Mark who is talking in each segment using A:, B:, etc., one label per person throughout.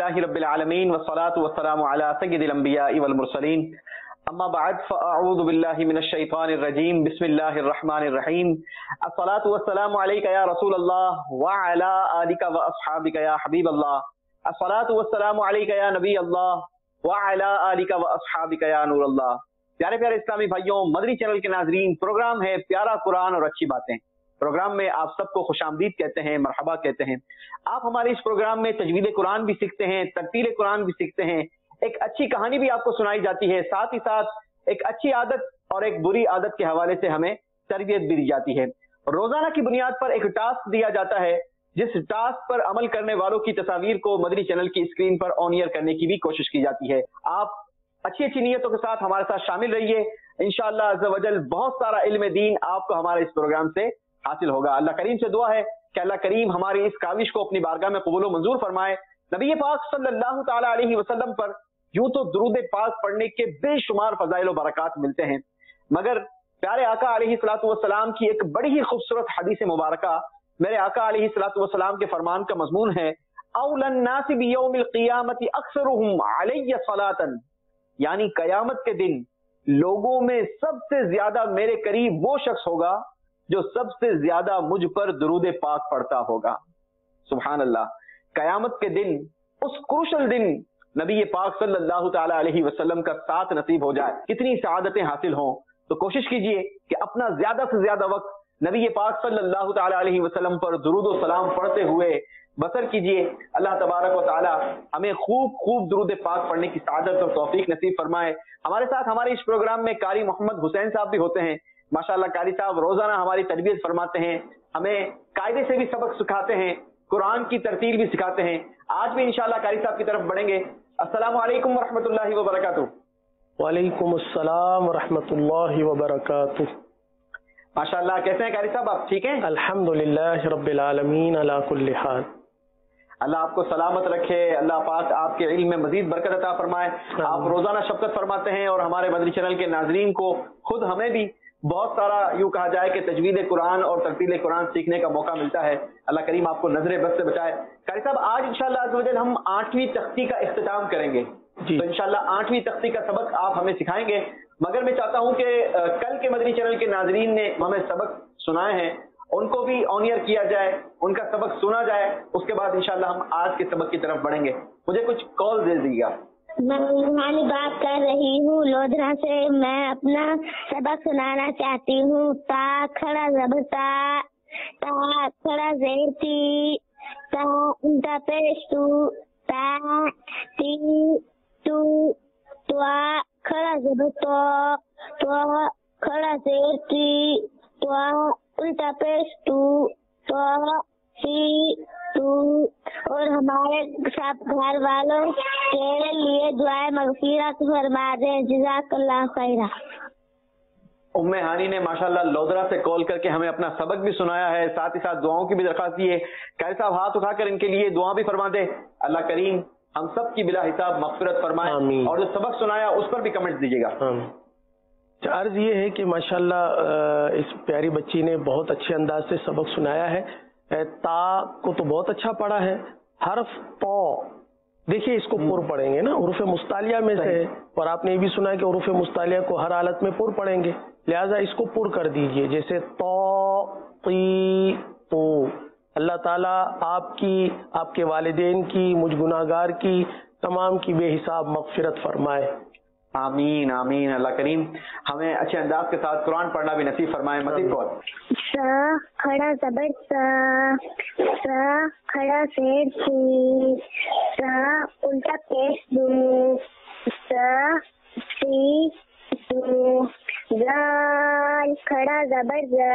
A: للہ رب العالمین والصلاة والسلام علی سید الانبیاء والمرسلین اما بعد فاعوذ باللہ من الشیطان الرجیم بسم اللہ الرحمن الرحیم الصلاة والسلام علیک یا رسول اللہ وعلی آلک واصحابک یا حبیب اللہ الصلاة والسلام علیک یا نبی اللہ وعلی آلک واصحابک یا نور اللہ۔ پیارے پیارے اسلامی بھائیوں، مدنی چینل کے ناظرین، پروگرام ہے پیارا قرآن اور اچھی باتیں۔ پروگرام میں آپ سب کو خوش آمدید کہتے ہیں، مرحبا کہتے ہیں۔ آپ ہمارے اس پروگرام میں تجوید قرآن بھی سیکھتے ہیں، ترتیل قرآن بھی سیکھتے ہیں، ایک اچھی کہانی بھی آپ کو سنائی جاتی ہے، ساتھ ہی ساتھ ایک اچھی عادت اور ایک بری عادت کے حوالے سے ہمیں تربیت بھی دی جاتی ہے۔ روزانہ کی بنیاد پر ایک ٹاسک دیا جاتا ہے، جس ٹاسک پر عمل کرنے والوں کی تصاویر کو مدنی چینل کی اسکرین پر آن ایئر کرنے کی بھی کوشش کی جاتی ہے۔ آپ اچھی اچھی نیتوں کے ساتھ ہمارے ساتھ شامل رہیے، انشاءاللہ عز و جل بہت سارا علم دین آپ کو ہمارے اس پروگرام سے حاصل ہوگا۔ اللہ کریم سے دعا ہے کہ اللہ کریم ہماری اس کاوش کو اپنی بارگاہ میں قبول و منظور فرمائے۔ نبی پاک صلی اللہ تعالی علیہ وسلم پر یوں تو درود پاک پڑھنے کے بے شمار فضائل و برکات ملتے ہیں، مگر پیارے آقا علیہ الصلوۃ والسلام کی ایک بڑی ہی خوبصورت حدیث مبارکہ، میرے آقا علیہ الصلوۃ والسلام کے فرمان کا مضمون ہے اول الناس بیوم القیامت اکثرهم علی صلاۃ، یعنی قیامت کے دن لوگوں میں سب سے زیادہ میرے قریب وہ شخص ہوگا جو سب سے زیادہ مجھ پر درود پاک پڑھتا ہوگا۔ سبحان اللہ، قیامت کے دن، اس کروشل دن نبی پاک صلی اللہ تعالی علیہ وسلم کا ساتھ نصیب ہو جائے، کتنی سعادتیں حاصل ہوں۔ تو کوشش کیجئے کہ اپنا زیادہ سے زیادہ وقت نبی پاک صلی اللہ تعالی علیہ وسلم پر درود و سلام پڑھتے ہوئے بسر کیجئے۔ اللہ تبارک و تعالی ہمیں خوب خوب درود پاک پڑھنے کی سعادت اور توفیق نصیب فرمائے۔ ہمارے ساتھ ہمارے اس پروگرام میں قاری محمد حسین صاحب بھی ہوتے ہیں۔ ماشاءاللہ قاری صاحب روزانہ ہماری تربیت فرماتے ہیں، ہمیں قاعدے سے بھی سبق سکھاتے ہیں، قرآن کی ترتیل بھی سکھاتے ہیں۔ آج بھی انشاءاللہ قاری صاحب کی طرف بڑھیں گے۔ السلام علیکم ورحمۃ اللہ وبرکاتہ۔
B: وعلیکم السلام ورحمۃ اللہ وبرکاتہ۔
A: ماشاءاللہ، کیسے ہیں قاری صاحب؟ آپ ٹھیک ہیں؟
B: الحمدللہ رب العالمین علی کل حال۔
A: اللہ آپ کو سلامت رکھے، اللہ پاک آپ کے علم میں مزید برکت عطا فرمائے۔ آپ روزانہ شفقت فرماتے ہیں اور ہمارے مدنی چینل کے ناظرین کو، خود ہمیں بھی بہت سارا یوں کہا جائے کہ تجوید قرآن اور ترتیل قرآن سیکھنے کا موقع ملتا ہے۔ اللہ کریم آپ کو نظر بد سے بچائے۔ قاری صاحب، آج انشاءاللہ عز و جل ہم 8ویں تختی کا اختتام کریں گے، تو انشاءاللہ 8ویں تختی کا سبق آپ ہمیں سکھائیں گے، مگر میں چاہتا ہوں کہ کل کے مدنی چینل کے ناظرین نے ہمیں سبق سنائے ہیں، ان کو بھی آن ایئر کیا جائے، ان کا سبق سنا جائے، اس کے بعد انشاءاللہ ہم آج کے سبق کی طرف بڑھیں گے۔ مجھے کچھ کال دے دیجیے گا۔
C: میں روحانی بات کر رہی ہوں لودھرا سے۔ میں اپنا سبق سنانا چاہتی ہوں۔ تا کھڑا زبتا، تا کھڑا زیرتی، تا الٹا پیش تو، تا تی تو، توا کھڑا زبتا، توا کھڑا زیرتی، توا الٹا پیش تو، توا تی تو۔ اور ہمارے سب گھر والوں کے لیے دعائیں مغفرت فرما دیں۔ جزاک اللہ خیرہ۔
A: ام ہانی نے ماشاءاللہ لودھرا سے کال کر کے ہمیں اپنا سبق بھی سنایا ہے، ساتھ ہی ساتھ دعاؤں کی بھی درخواست کی ہے۔ قاری صاحب ہاتھ اٹھا کر ان کے لیے دعا بھی فرما دے۔ اللہ کریم ہم سب کی بلا حساب مغفرت فرمائے، اور جو سبق سنایا اس پر بھی کمنٹ دیجیے گا۔
B: عرض یہ ہے کہ ماشاءاللہ اس پیاری بچی نے بہت اچھے انداز سے سبق سنایا ہے۔ تا کو تو بہت اچھا پڑھا ہے۔ حرف تو دیکھیے اس کو پر پڑھیں گے نا، حروف مستعلیہ میں سے ہے، اور آپ نے یہ بھی سنا ہے کہ حروف مستعلیہ کو ہر حالت میں پر پڑھیں گے، لہٰذا اس کو پر کر دیجئے، جیسے تو، تی، تو۔ اللہ تعالیٰ آپ کی، آپ کے والدین کی، مجھ گناہگار کی تمام کی بے حساب مغفرت فرمائے۔
A: آمین آمین۔ اللہ کریم ہمیں اچھے انداز کے ساتھ قرآن پڑھنا بھی نصیب فرمائے۔ مزید کون؟
C: سا کھڑا زبر سا، سا کھڑا زیر سی، سا الٹا پیش دو، سا سی دو۔ زال کھڑا زبر زا،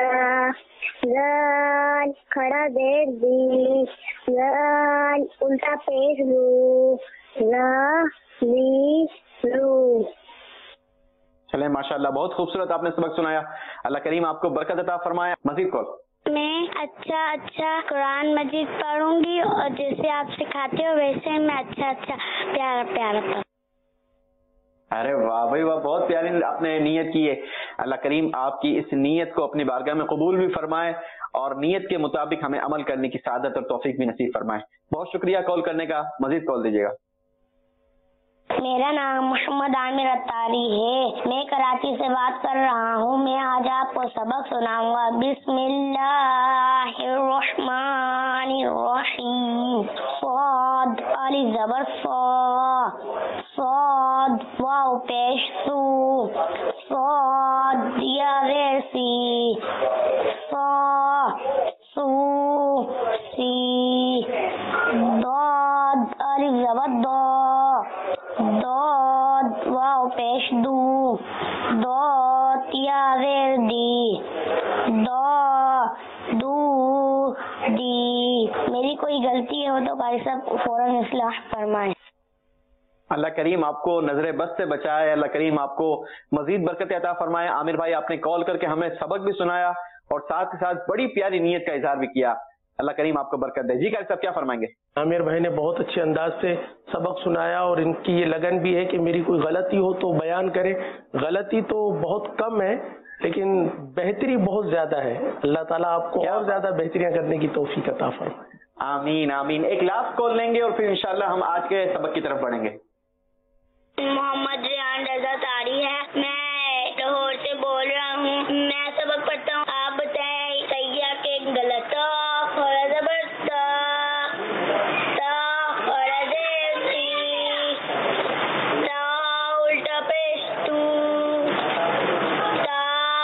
C: زال کھڑا زیر دی، زال الٹا پیش دو، زا لی لو۔
A: چلیں ماشاءاللہ، بہت خوبصورت آپ نے سبق سنایا۔ اللہ کریم آپ کو برکت عطا فرمائے۔ مزید کون؟
C: میں اچھا قرآن مجید پڑھوں گی، اور جیسے آپ سکھاتے ہو ویسے میں اچھا پیارا پڑھوں۔
A: ارے واہ بھائی واہ، بہت پیاری آپ نے نیت کی ہے. اللہ کریم آپ کی اس نیت کو اپنی بارگاہ میں قبول بھی فرمائے اور نیت کے مطابق ہمیں عمل کرنے کی سعادت اور توفیق بھی نصیب فرمائے. بہت شکریہ کال کرنے کا، مزید کال دیجیے گا.
C: میرا نام محمد عامر اتاری ہے، میں کراچی سے بات کر رہا ہوں. میں آج آپ کو سبق سناؤں گا. بسم اللہ الرحمن الرحیم. صاد الف زبر صا، صاد واو پیش سو، صاد یا زیر سی، صا سو سی. ضاد الف زبر ضا، ضاد واو پیش دو، ضاد یا زیر دی، ضا دو دی. میری کوئی غلطی ہو تو قاری صاحب فوراً اصلاح فرمائیں.
A: اللہ کریم آپ کو نظر بد سے بچائے، اللہ کریم آپ کو مزید برکت عطا فرمائے. عامر بھائی آپ نے کال کر کے ہمیں سبق بھی سنایا اور ساتھ کے ساتھ بڑی پیاری نیت کا اظہار بھی کیا. اللہ کریم آپ کو برکت دے. جی قاری صاحب کیا فرمائیں گے؟
B: عامر بھائی نے بہت اچھے انداز سے سبق سنایا اور ان کی یہ لگن بھی ہے کہ میری کوئی غلطی ہو تو بیان کرے. غلطی تو بہت کم ہے لیکن بہتری بہت زیادہ ہے. اللہ تعالیٰ آپ کو اور زیادہ بہتریاں کرنے کی توفیق عطا فرمائے.
A: آمین آمین. ایک لاسٹ کال لیں گے اور پھر انشاءاللہ ہم آج کے سبق کی طرف بڑھیں گے.
C: محمد ریحان رضا طاری ہے، میں لاہور سے بول رہا ہوں. میں سبق پڑھتا ہوں، آپ بتائیں صحیح ہے کہ غلط. خورا زبر تا، تا خورا زیر تی، تا الٹا پیش تو، تا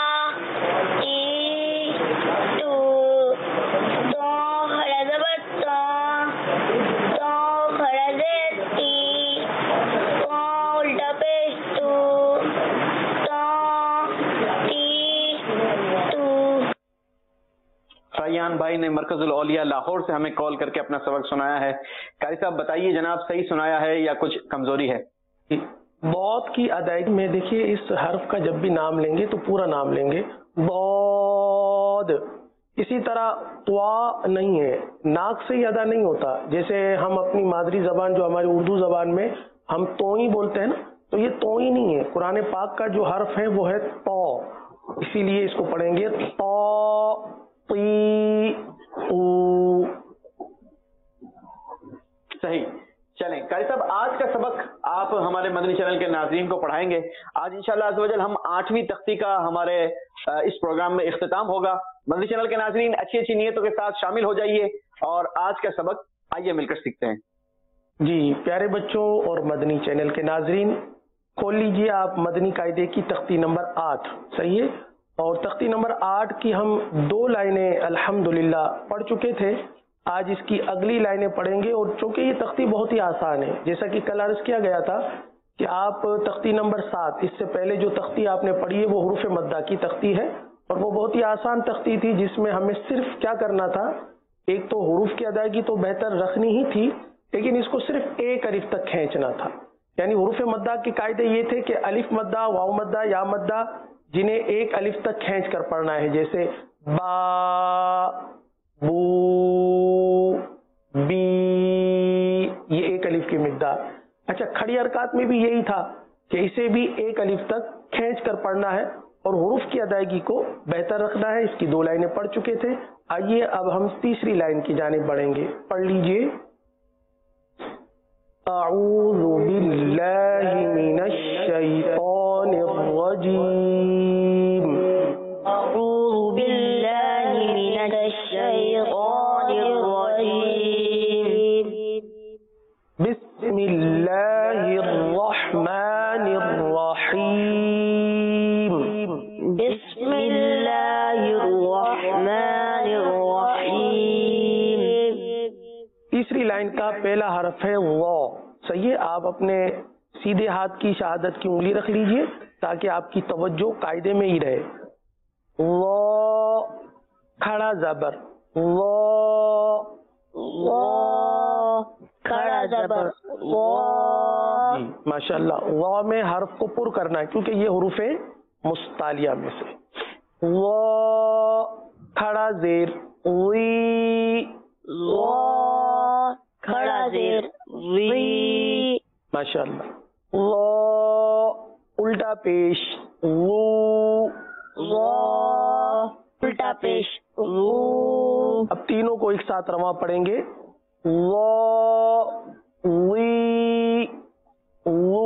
C: ای تو، تو خورا زبر تا، تو خورا زیر تی، الٹا پیش تو، تی تو.
A: ریحان بھائی نے مرکز الاولیاء لاہور سے ہمیں کال کر کے اپنا سبق سنایا ہے. قاری صاحب بتائیے جناب صحیح سنایا ہے یا کچھ کمزوری ہے؟
B: بہت کی ادائیگی میں دیکھیے اس حرف کا جب بھی نام لیں گے تو پورا نام لیں گے. ضاد اسی طرح طوا نہیں ہے، ناک سے ہی ادا نہیں ہوتا. جیسے ہم اپنی مادری زبان جو ہماری اردو زبان میں ہم توئی بولتے ہیں نا، تو یہ توئی نہیں ہے. قرآن پاک کا جو حرف ہے وہ ہے تو، اسی لیے اس کو پڑھیں گے تو تی او.
A: صحیح. چلیں قاری صاحب آج کا سبق آپ ہمارے مدنی چینل کے ناظرین کو پڑھائیں گے. آج انشاءاللہ عز و جل ہم 8ویں تختی کا ہمارے اس پروگرام میں اختتام ہوگا. مدنی چینل کے ناظرین اچھی اچھی نیتوں کے ساتھ شامل ہو جائیے اور آج کا سبق آئیے مل کر سیکھتے ہیں.
B: جی پیارے بچوں اور مدنی چینل کے ناظرین، کھول لیجئے آپ مدنی قاعدے کی تختی نمبر 8. صحیح ہے، اور تختی نمبر 8 کی ہم 2 لائنیں الحمدللہ پڑھ چکے تھے. آج اس کی اگلی لائنیں پڑھیں گے. اور چونکہ یہ تختی بہت ہی آسان ہے، جیسا کہ کل عرض کیا گیا تھا کہ آپ تختی نمبر 7 اس سے پہلے جو تختی آپ نے پڑھی ہے وہ حروف مدہ کی تختی ہے اور وہ بہت ہی آسان تختی تھی جس میں ہمیں صرف کیا کرنا تھا، ایک تو حروف کی ادائیگی تو بہتر رکھنی ہی تھی لیکن اس کو صرف ایک الف تک کھینچنا تھا. یعنی حروف مدہ کے قاعدے یہ تھے کہ الف مدہ، واو مدہ، یا مدہ جنہیں ایک الف تک کھینچ کر پڑھنا ہے، جیسے با، بو، بی، یہ ایک الف کی مقدار. اچھا کھڑی حرکات میں بھی یہی تھا کہ اسے بھی ایک الف تک کھینچ کر پڑھنا ہے اور حروف کی ادائیگی کو بہتر رکھنا ہے. اس کی 2 لائنیں پڑھ چکے تھے. آئیے اب ہم تیسری لائن کی جانب بڑھیں گے. پڑھ لیجئے. اعوذ باللہ من الشیطان الرجیم.
C: اعوذ باللہ من الشیطان الرجیم.
B: بسم اللہ الرحمن الرحیم.
C: بسم اللہ الرحمن الرحیم.
B: تیسری لائن کا پہلا حرف ہے وا. صحیح ہے، آپ اپنے سیدھے ہاتھ کی شہادت کی انگلی رکھ لیجئے تاکہ آپ کی توجہ قاعدے میں ہی رہے. وا کھڑا زبر، وا،
C: وا کھڑا زبر، وا.
B: جی ماشاءاللہ. وا میں حرف کو پر کرنا ہے کیونکہ یہ حروف مستعلیہ میں سے. وا کھڑا زیر، وی،
C: وا کھڑا زیر، وی.
B: ماشاءاللہ. وا الٹا پیش وو،
C: الٹا پیش وو،
B: اب تینوں کو ایک ساتھ رواں پڑھیں گے، وا وی وو،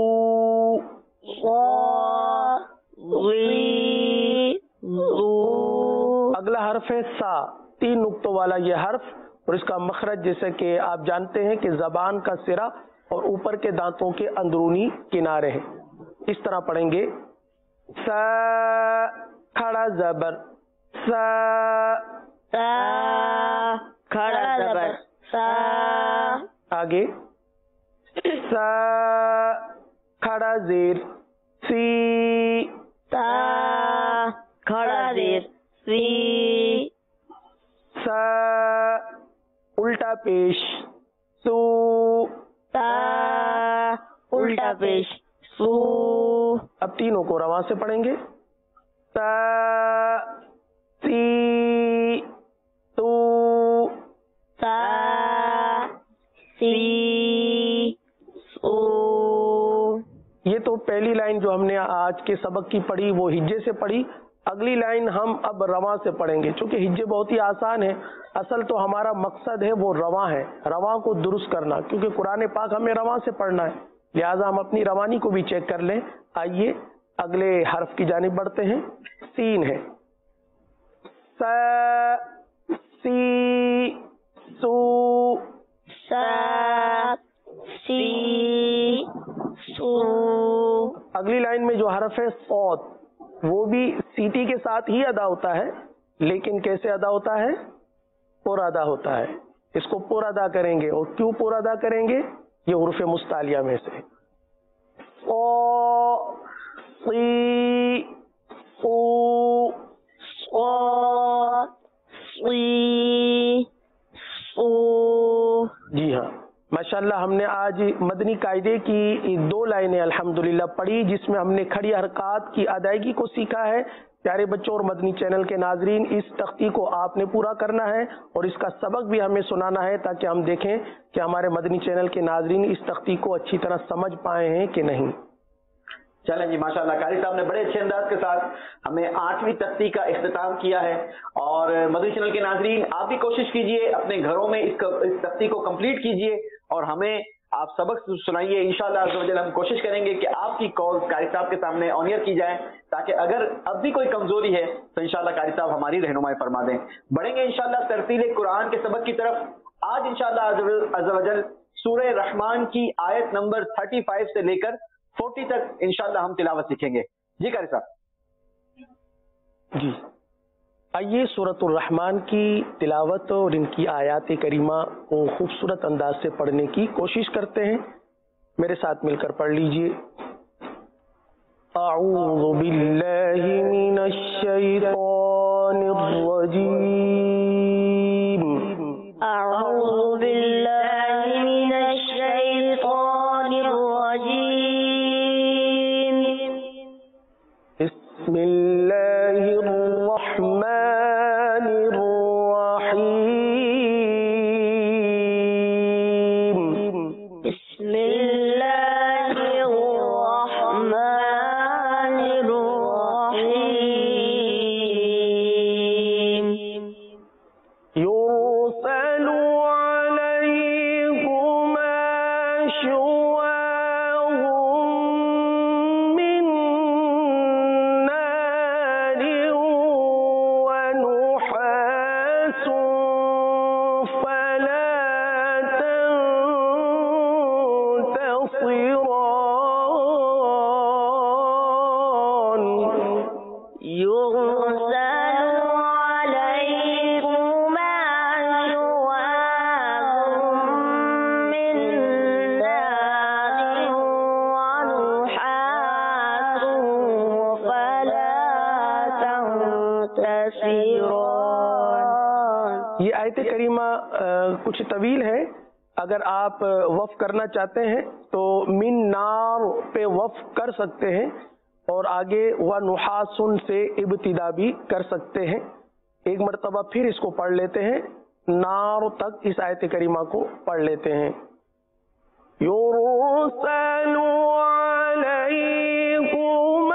B: اگلا حرف ہے سا، 3 نقطوں والا یہ حرف، اور اس کا مخرج جیسے کہ آپ جانتے ہیں کہ زبان کا سرا اور اوپر کے دانتوں کے اندرونی کنارے ہیں، اس طرح پڑھیں گے، سا کھڑا زبر سا،
C: سا کھڑا زبر سا،
B: آگے سا کھڑا زیر سی،
C: سا کھڑا زیر سی،
B: سا الٹا پیش سو،
C: سا الٹا پیش سو،
B: اب تینوں کو رواں سے پڑھیں گے، سا سی تو،
C: سا سی سو۔
B: یہ تو پہلی لائن جو ہم نے آج کے سبق کی پڑھی وہ ہجے سے پڑھی، اگلی لائن ہم اب رواں سے پڑھیں گے، چونکہ ہجے بہت ہی آسان ہے، اصل تو ہمارا مقصد ہے وہ رواں ہے، رواں کو درست کرنا، کیونکہ قرآن پاک ہمیں رواں سے پڑھنا ہے، لہٰذا ہم اپنی روانی کو بھی چیک کر لیں۔ آئیے اگلے حرف کی جانب بڑھتے ہیں، سین ہے، سا سی سو،
C: سا سی سو۔
B: اگلی لائن میں جو حرف ہے صاد، وہ بھی سیٹی کے ساتھ ہی ادا ہوتا ہے، لیکن کیسے ادا ہوتا ہے؟ پر ادا ہوتا ہے، اس کو پر ادا کریں گے، اور کیوں پر ادا کریں گے؟ یہ حروف مستعلیہ میں سے، او سی او،
C: او سی او۔
B: جی ہاں، ماشاءاللہ ہم نے آج مدنی قاعدے کی 2 لائنیں الحمدللہ پڑھی، جس میں ہم نے کھڑی حرکات کی ادائیگی کو سیکھا ہے۔ پیارے بچوں اور مدنی چینل کے ناظرین، اس تختی کو آپ نے پورا کرنا ہے اور اس کا سبق بھی ہمیں سنانا ہے، تاکہ ہم دیکھیں کہ ہمارے مدنی چینل کے ناظرین اس تختی کو اچھی طرح سمجھ پائے ہیں کہ نہیں۔
A: چلیں جی، ماشاءاللہ قاری صاحب نے بڑے اچھے انداز کے ساتھ ہمیں 8ویں تختی کا اختتام کیا ہے، اور مدنی چینل کے ناظرین آپ بھی کوشش کیجئے اپنے گھروں میں اس تختی کو کمپلیٹ کیجئے اور ہمیں آپ سبق سنائیے۔ انشاءاللہ عز و جل ہم کوشش کریں گے کہ آپ کی کال قاری صاحب کے سامنے آن ایئر کی جائے، تاکہ اگر اب بھی کوئی کمزوری ہے تو انشاءاللہ قاری صاحب ہماری رہنمائی فرما دیں۔ بڑھیں گے انشاءاللہ ترتیل قرآن کے سبق کی طرف۔ آج انشاءاللہ عز و جل سورہ رحمان کی آیت نمبر 35 سے لے کر 40 تک انشاءاللہ ہم تلاوت سیکھیں گے۔ جی قاری صاحب۔
B: جی آئیے سورۃ الرحمن کی تلاوت اور ان کی آیات کریمہ کو خوبصورت انداز سے پڑھنے کی کوشش کرتے ہیں، میرے ساتھ مل کر پڑھ لیجئے۔ اعوذ باللہ من الشیطان الرجیم،
C: اعوذ باللہ من الشیطان الرجیم،
B: بسم اللہ الرحمن الرحیم،
C: بسم اللہ الرحمن الرحیم،
B: یرسل علیکما شواظ من نار ونحاس فلا تنتصران،
C: يرسل عليكما شواظ من نار ونحاس فلا تنتصران۔
B: یہ آیت کریمہ کچھ طویل ہے، اگر آپ وقف کرنا چاہتے ہیں تو من نار پہ وقف کر سکتے ہیں، اور آگے وَنُحَاسٌ سے ابتدا بھی کر سکتے ہیں۔ ایک مرتبہ پھر اس کو پڑھ لیتے ہیں، نار تک اس آیت کریمہ کو پڑھ لیتے ہیں۔ يُرْسَلُ عَلَيْكُمَا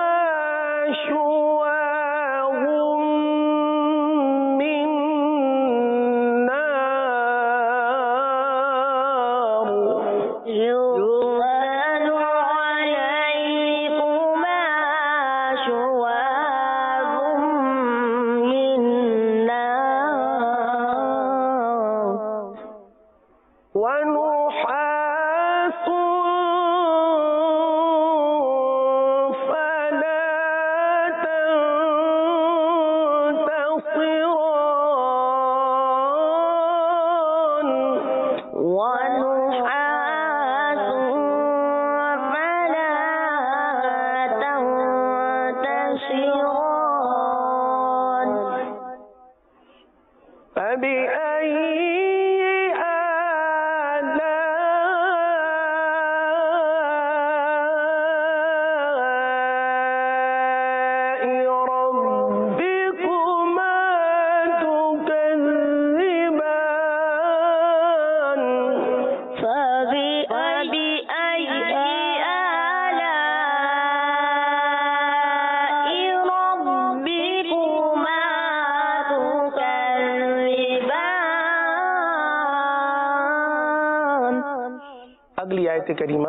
B: آیت کریمہ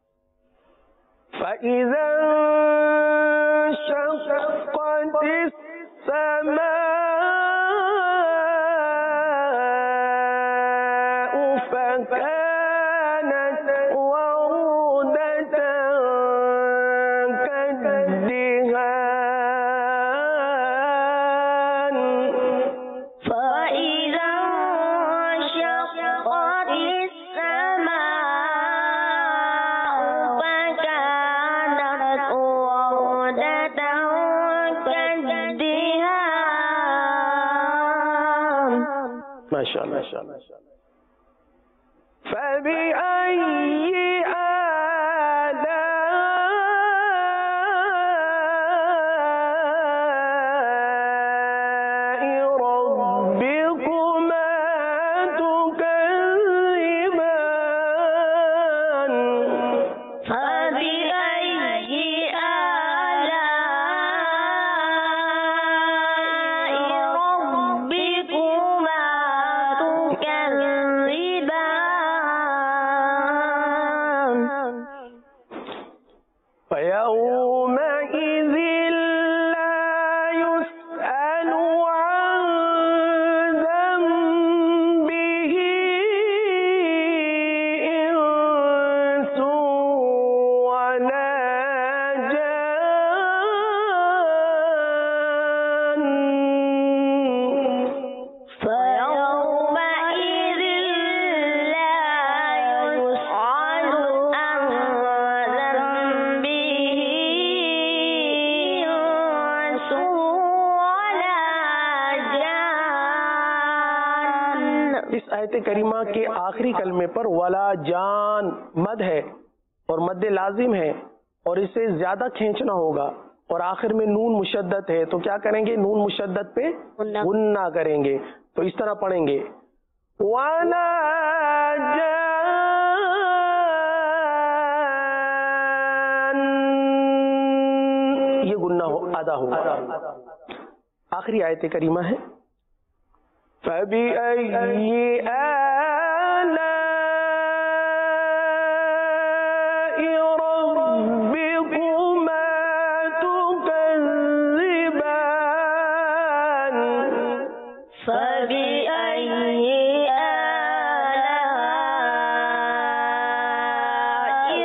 B: فَإِذَا انشَقَّتِ السَّمَاءُ فَكَانَتْ وَرْدَةً كَالدِّهَانِ
C: فإذا انشقت السماء فكانت وردة كالدهان
B: ماشاء اللہ فَبِأَيِّ آلاء ربكما تكذبان
C: فبأي آلاء ربكما تكذبان
B: فيومئذ لا يسأل عن ذنبه إنس ولا جان
C: فيومئذ لا يسأل عن ذنبه إنس ولا جان
B: اس آیت کریمہ کے آخری کلمے پر ولا جان مد ہے اور مد لازم ہے اور اسے زیادہ کھینچنا ہوگا اور آخر میں نون مشدد ہے تو کیا کریں گے؟ نون مشدد پہ غنہ کریں گے تو اس طرح پڑھیں گے ولا جان، یہ غنہ ادا ہوگا۔ آخری آیت کریمہ ہے فَبِأَيِّ آلَاءِ رَبِّكُمَا تُكَذِّبَانِ
C: فبأي آلاء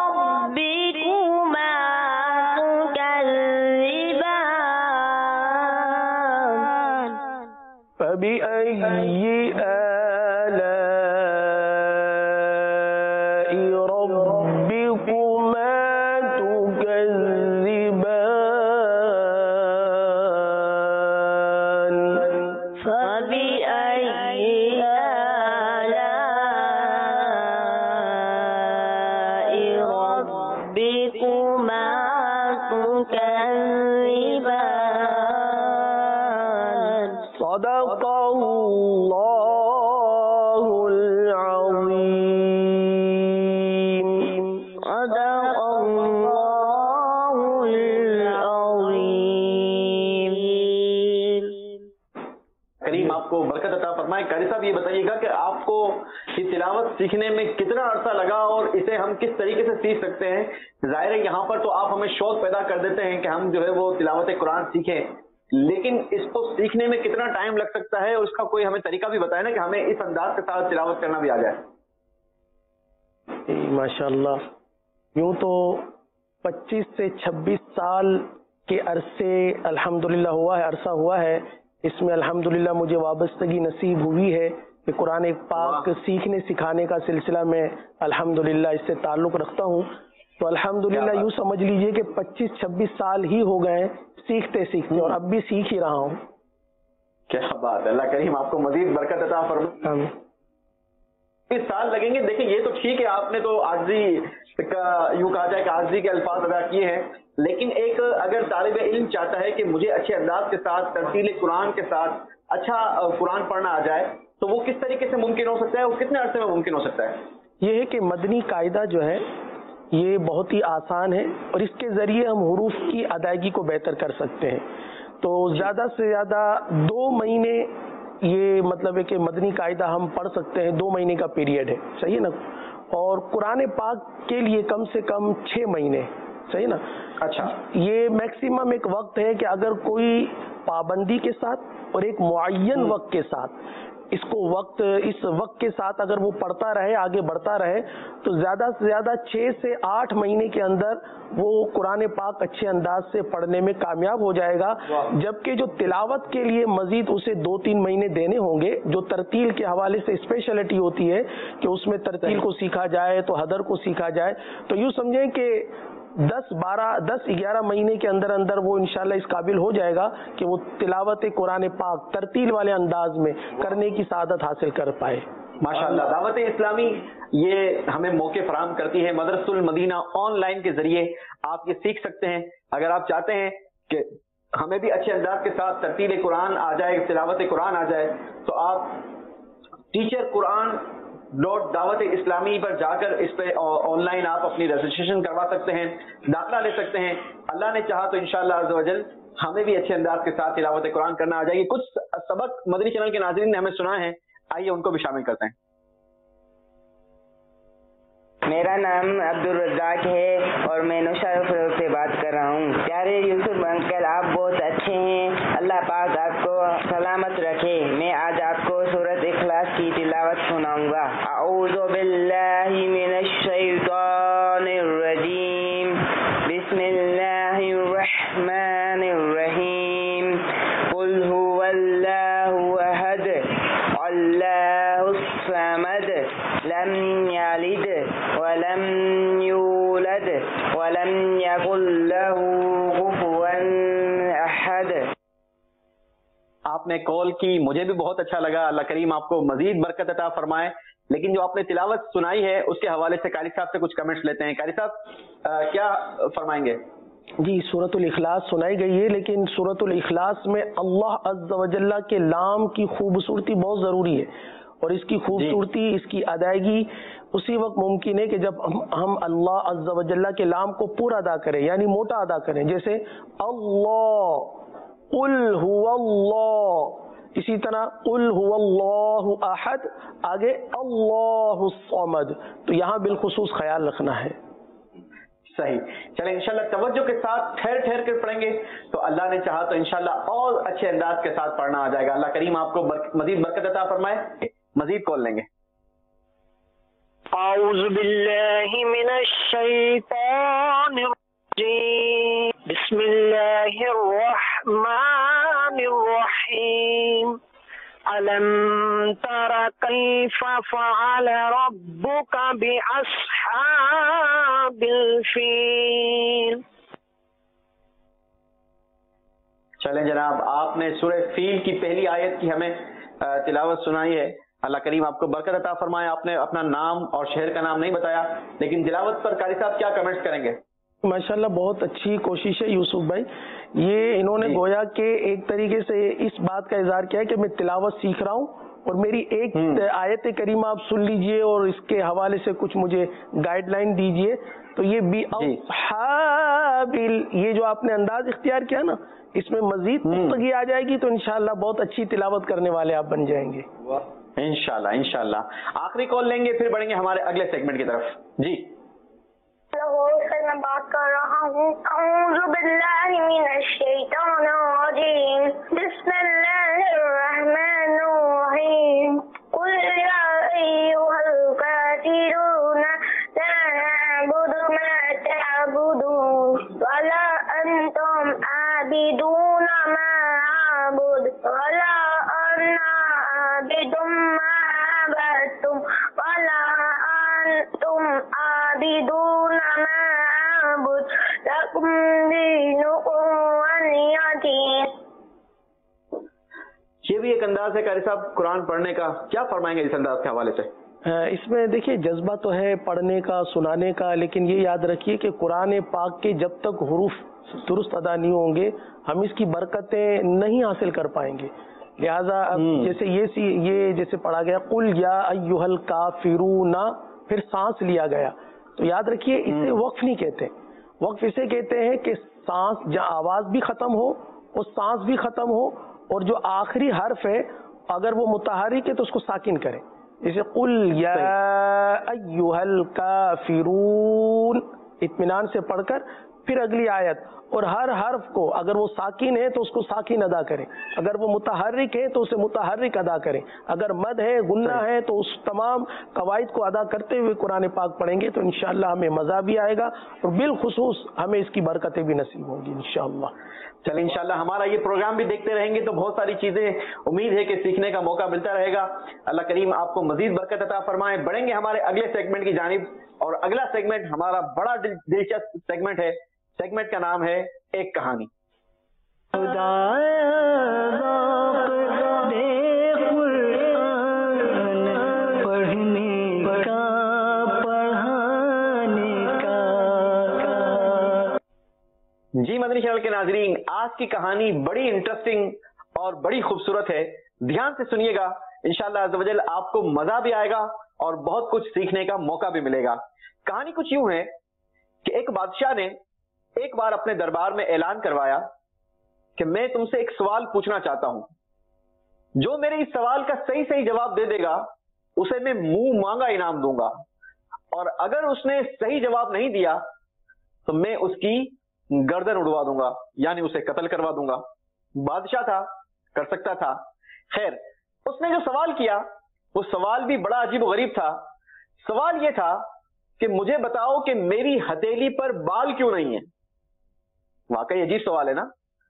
C: ربكما تكذبان
B: فبأي آلاء ربكما تكذبان
C: فبأي آلاء ربكما تكذبان
B: صدق الله العظيم
C: صدق الله العظيم
A: کریم آپ کو برکت عطا فرمائے۔ قاری صاحب یہ بتائیے گا کہ آپ کو یہ تلاوت سیکھنے میں کتنا عرصہ لگا اور اسے ہم کس طریقے سے سیکھ سکتے ہیں؟ ظاہر ہے یہاں پر تو آپ ہمیں شوق پیدا کر دیتے ہیں کہ ہم جو ہے وہ تلاوت قرآن سیکھیں، لیکن اس کو سیکھنے میں کتنا ٹائم لگ سکتا ہے اور اس کا کوئی ہمیں طریقہ بھی بتائے نا کہ ہمیں اس انداز کے ساتھ تلاوت کرنا بھی آ جائے۔
B: ماشاء اللہ، یوں تو 25 سے 26 سال کے عرصے الحمدللہ عرصہ ہوا ہے، اس میں الحمدللہ مجھے وابستگی نصیب ہوئی ہے کہ قرآن پاک سیکھنے سکھانے کا سلسلہ میں الحمدللہ اس سے تعلق رکھتا ہوں، تو الحمدللہ یوں سمجھ لیجئے کہ 25-26 سال ہی ہو گئے سیکھتے سیکھتے اور اب بھی سیکھ ہی رہا ہوں۔
A: کیا بات ہے، اللہ کریم آپ کو مزید برکت عطا فرمائے۔ اس سال لگیں گے، دیکھیں یہ تو ٹھیک ہے آپ نے تو عاجزی کا یوں کہا جائے کہ عاجزی کے الفاظ ادا کیے ہیں، لیکن ایک اگر طالب علم چاہتا ہے کہ مجھے اچھے انداز کے ساتھ ترتیل قرآن کے ساتھ اچھا قرآن پڑھنا آ جائے تو وہ کس طریقے سے ممکن ہو سکتا ہے اور کتنے عرصے میں ممکن ہو سکتا ہے؟
B: یہ ہے کہ مدنی قاعدہ جو ہے یہ بہت ہی آسان ہے اور اس کے ذریعے ہم حروف کی ادائیگی کو بہتر کر سکتے ہیں، تو زیادہ سے زیادہ 2 مہینے یہ مطلب ہے کہ مدنی قاعدہ ہم پڑھ سکتے ہیں، 2 مہینے کا پیریڈ ہے، صحیح ہے نا؟ اور قرآن پاک کے لیے کم سے کم 6 مہینے، صحیح نا؟
A: اچھا،
B: یہ میکسیمم ایک وقت ہے کہ اگر کوئی پابندی کے ساتھ اور ایک معین وقت کے ساتھ اس وقت کے ساتھ اگر وہ پڑھتا رہے، آگے بڑھتا رہے، تو زیادہ سے زیادہ 6 سے 8 مہینے کے اندر وہ قرآن پاک اچھے انداز سے پڑھنے میں کامیاب ہو جائے گا. جبکہ جو تلاوت کے لیے مزید اسے 2-3 مہینے دینے ہوں گے، جو ترتیل کے حوالے سے اسپیشلٹی ہوتی ہے کہ اس میں ترتیل کو سیکھا جائے تو حدر کو سیکھا جائے، تو یوں سمجھیں کہ 10-11 مہینے کے اندر اندر وہ انشاءاللہ اس قابل ہو جائے گا کہ وہ تلاوت قرآن پاک ترتیل والے انداز میں کرنے کی سعادت حاصل کر پائے.
A: ماشاءاللہ. دعوت اسلامی یہ ہمیں موقع فراہم کرتی ہے. مدرسۃ المدینہ آن لائن کے ذریعے آپ یہ سیکھ سکتے ہیں. اگر آپ چاہتے ہیں کہ ہمیں بھی اچھے انداز کے ساتھ ترتیل قرآن آ جائے، تلاوت قرآن آ جائے، تو آپ ٹیچر قرآن .دعوت اسلامی پر جا کر اس پہ آن لائن آپ اپنی رجسٹریشن کروا سکتے ہیں، داخلہ لے سکتے ہیں. اللہ نے چاہا تو انشاءاللہ عز و جل ہمیں بھی اچھے انداز کے ساتھ تلاوت قرآن کرنا آ جائے گی. کچھ سبق مدنی چینل کے ناظرین نے ہمیں سنا ہے، آئیے ان کو بھی شامل کرتے ہیں.
D: میرا نام عبدالرزاق ہے اور میں نوشہر سے بات کر رہا ہوں. پیارے یوسف انکل، آپ بہت اچھے ہیں، اللہ پاک آپ کو سلامت رکھے. میں آج آپ کو سورۃ اخلاص کی تلاوت سناؤں گا. اعوذ باللہ من الشیطان الرجیم، بسم اللہ الرحمن الرحیم. قل هو اللہ احد اللہ الصمد لم یلد ولم یولد ولم یکن له کفوا احد.
A: آپ نے کال کی، مجھے بھی بہت اچھا لگا. اللہ کریم آپ کو مزید برکت عطا فرمائے. لیکن جو آپ نے تلاوت سنائی ہے اس کے حوالے سے قاری صاحب سے کچھ کمنٹس لیتے ہیں. قاری صاحب کیا فرمائیں گے؟
B: جی، سورۃ الاخلاص سنائی گئی ہے، لیکن سورۃ الاخلاص میں اللہ عز و جل کے لام کی خوبصورتی بہت ضروری ہے، اور اس کی خوبصورتی، اس کی ادائیگی اسی وقت ممکن ہے کہ جب ہم اللہ عز و جل کے لام کو پورا ادا کریں، یعنی موٹا ادا کریں. جیسے اللہ، قل هو اللہ، اسی طرح قل هو اللہ احد، آگے اللہ الصمد. تو یہاں بالخصوص خیال رکھنا ہے.
A: صحیح. چلیں انشاءاللہ توجہ کے ساتھ ٹھہر ٹھہر کر پڑھیں گے تو اللہ نے چاہا تو انشاءاللہ اور اچھے انداز کے ساتھ پڑھنا آ جائے گا. اللہ کریم آپ کو مزید برکت عطا فرمائے. مزید کال لیں گے.
E: اعوذ باللہ من الشیطان الرجیم، بسم اللہ الرحمن الرحیم. ألم تر كيف فعل ربك بأصحاب الفيل.
A: چلیں جناب، آپ نے سورہ فیل کی پہلی آیت کی ہمیں تلاوت سنائی ہے. اللہ کریم آپ کو برکت عطا فرمائے. آپ نے اپنا نام اور شہر کا نام نہیں بتایا، لیکن تلاوت پر قاری صاحب کیا کمنٹس کریں گے؟
B: ماشاءاللہ بہت اچھی کوشش ہے یوسف بھائی. یہ انہوں نے گویا کہ ایک طریقے سے اس بات کا اظہار کیا ہے کہ میں تلاوت سیکھ رہا ہوں، اور میری ایک آیت کریمہ آپ سن لیجئے اور اس کے حوالے سے کچھ مجھے گائیڈ لائن دیجئے. تو یہ یہ جو آپ نے انداز اختیار کیا نا، اس میں مزید پختگی آ جائے گی تو انشاءاللہ بہت اچھی تلاوت کرنے والے آپ بن جائیں گے.
A: انشاءاللہ انشاءاللہ. آخری کال لیں گے، پھر بڑھیں گے ہمارے اگلے سیگمنٹ کی طرف. جی
C: سر میں بات کر رہا ہوں. اعوذ باللہ من الشیطان الرجیم، بسم اللہ الرحمن الرحیم. قل یا ایھا الکافرون لا اعبد ما تعبدون ولا انتم عابدون ما اعبد ولا انا عابد ما عبدتم ولا انتم عابدون ما اعبد لکم دینکم ولی دین.
A: یہ بھی ایک انداز ہے قاری صاحب قرآن پڑھنے کا. کیا فرمائیں گے اس انداز کے حوالے سے؟
B: اس میں دیکھیے جذبہ تو ہے پڑھنے کا، سنانے کا، لیکن یہ یاد رکھیے کہ قرآن پاک کے جب تک حروف درست ادا نہیں ہوں گے ہم اس کی برکتیں نہیں حاصل کر پائیں گے. لہذا جیسے یہ جیسے پڑھا گیا قل یا ایھا الکافرون، پھر سانس لیا گیا، تو یاد رکھیے اسے وقف نہیں کہتے. وقف اسے کہتے ہیں کہ سانس جہاں آواز بھی ختم ہو اور سانس بھی ختم ہو، اور جو آخری حرف ہے اگر وہ متحرک ہے تو اس کو ساکن کریں. جیسے قل یا ایھا الکافرون، اطمینان سے پڑھ کر پھر اگلی آیت، اور ہر حرف کو اگر وہ ساکن ہے تو اس کو ساکن ادا کریں، اگر وہ متحرک ہے تو اسے متحرک ادا کریں، اگر مد ہے غنہ ہے تو اس تمام قواعد کو ادا کرتے ہوئے قرآن پاک پڑھیں گے تو انشاءاللہ ہمیں مزہ بھی آئے گا اور بالخصوص ہمیں اس کی برکتیں بھی نصیب ہوں گی انشاءاللہ۔
A: چلیں انشاءاللہ ہمارا یہ پروگرام بھی دیکھتے رہیں گے تو بہت ساری چیزیں امید ہے کہ سیکھنے کا موقع ملتا رہے گا۔ اللہ کریم آپ کو مزید برکت عطا فرمائے۔ بڑھیں گے ہمارے اگلے سیگمنٹ کی جانب، اور اگلا سیگمنٹ ہمارا بڑا دلچسپ سیگمنٹ ہے۔ سیگمنٹ کا نام ہے ایک کہانی۔ جی مدنی چینل کے ناظرین، آج کی کہانی بڑی انٹرسٹنگ اور بڑی خوبصورت ہے، دھیان سے سنیے گا، انشاءاللہ عز و جل آپ کو مزہ بھی آئے گا اور بہت کچھ سیکھنے کا موقع بھی ملے گا۔ کہانی کچھ یوں ہے کہ ایک بادشاہ نے ایک بار اپنے دربار میں اعلان کروایا کہ میں تم سے ایک سوال پوچھنا چاہتا ہوں، جو میرے اس سوال کا صحیح صحیح جواب دے دے گا اسے میں منہ مانگا انعام دوں گا، اور اگر اس نے صحیح جواب نہیں دیا تو میں اس کی گردن اڑوا دوں گا، یعنی اسے قتل کروا دوں گا۔ بادشاہ تھا، کر سکتا تھا۔ خیر، اس نے جو سوال کیا وہ سوال بھی بڑا عجیب و غریب تھا۔ سوال یہ تھا کہ مجھے بتاؤ کہ میری ہتھیلی پر بال کیوں نہیں ہے؟ واقعی عجیب سوال ہے نا،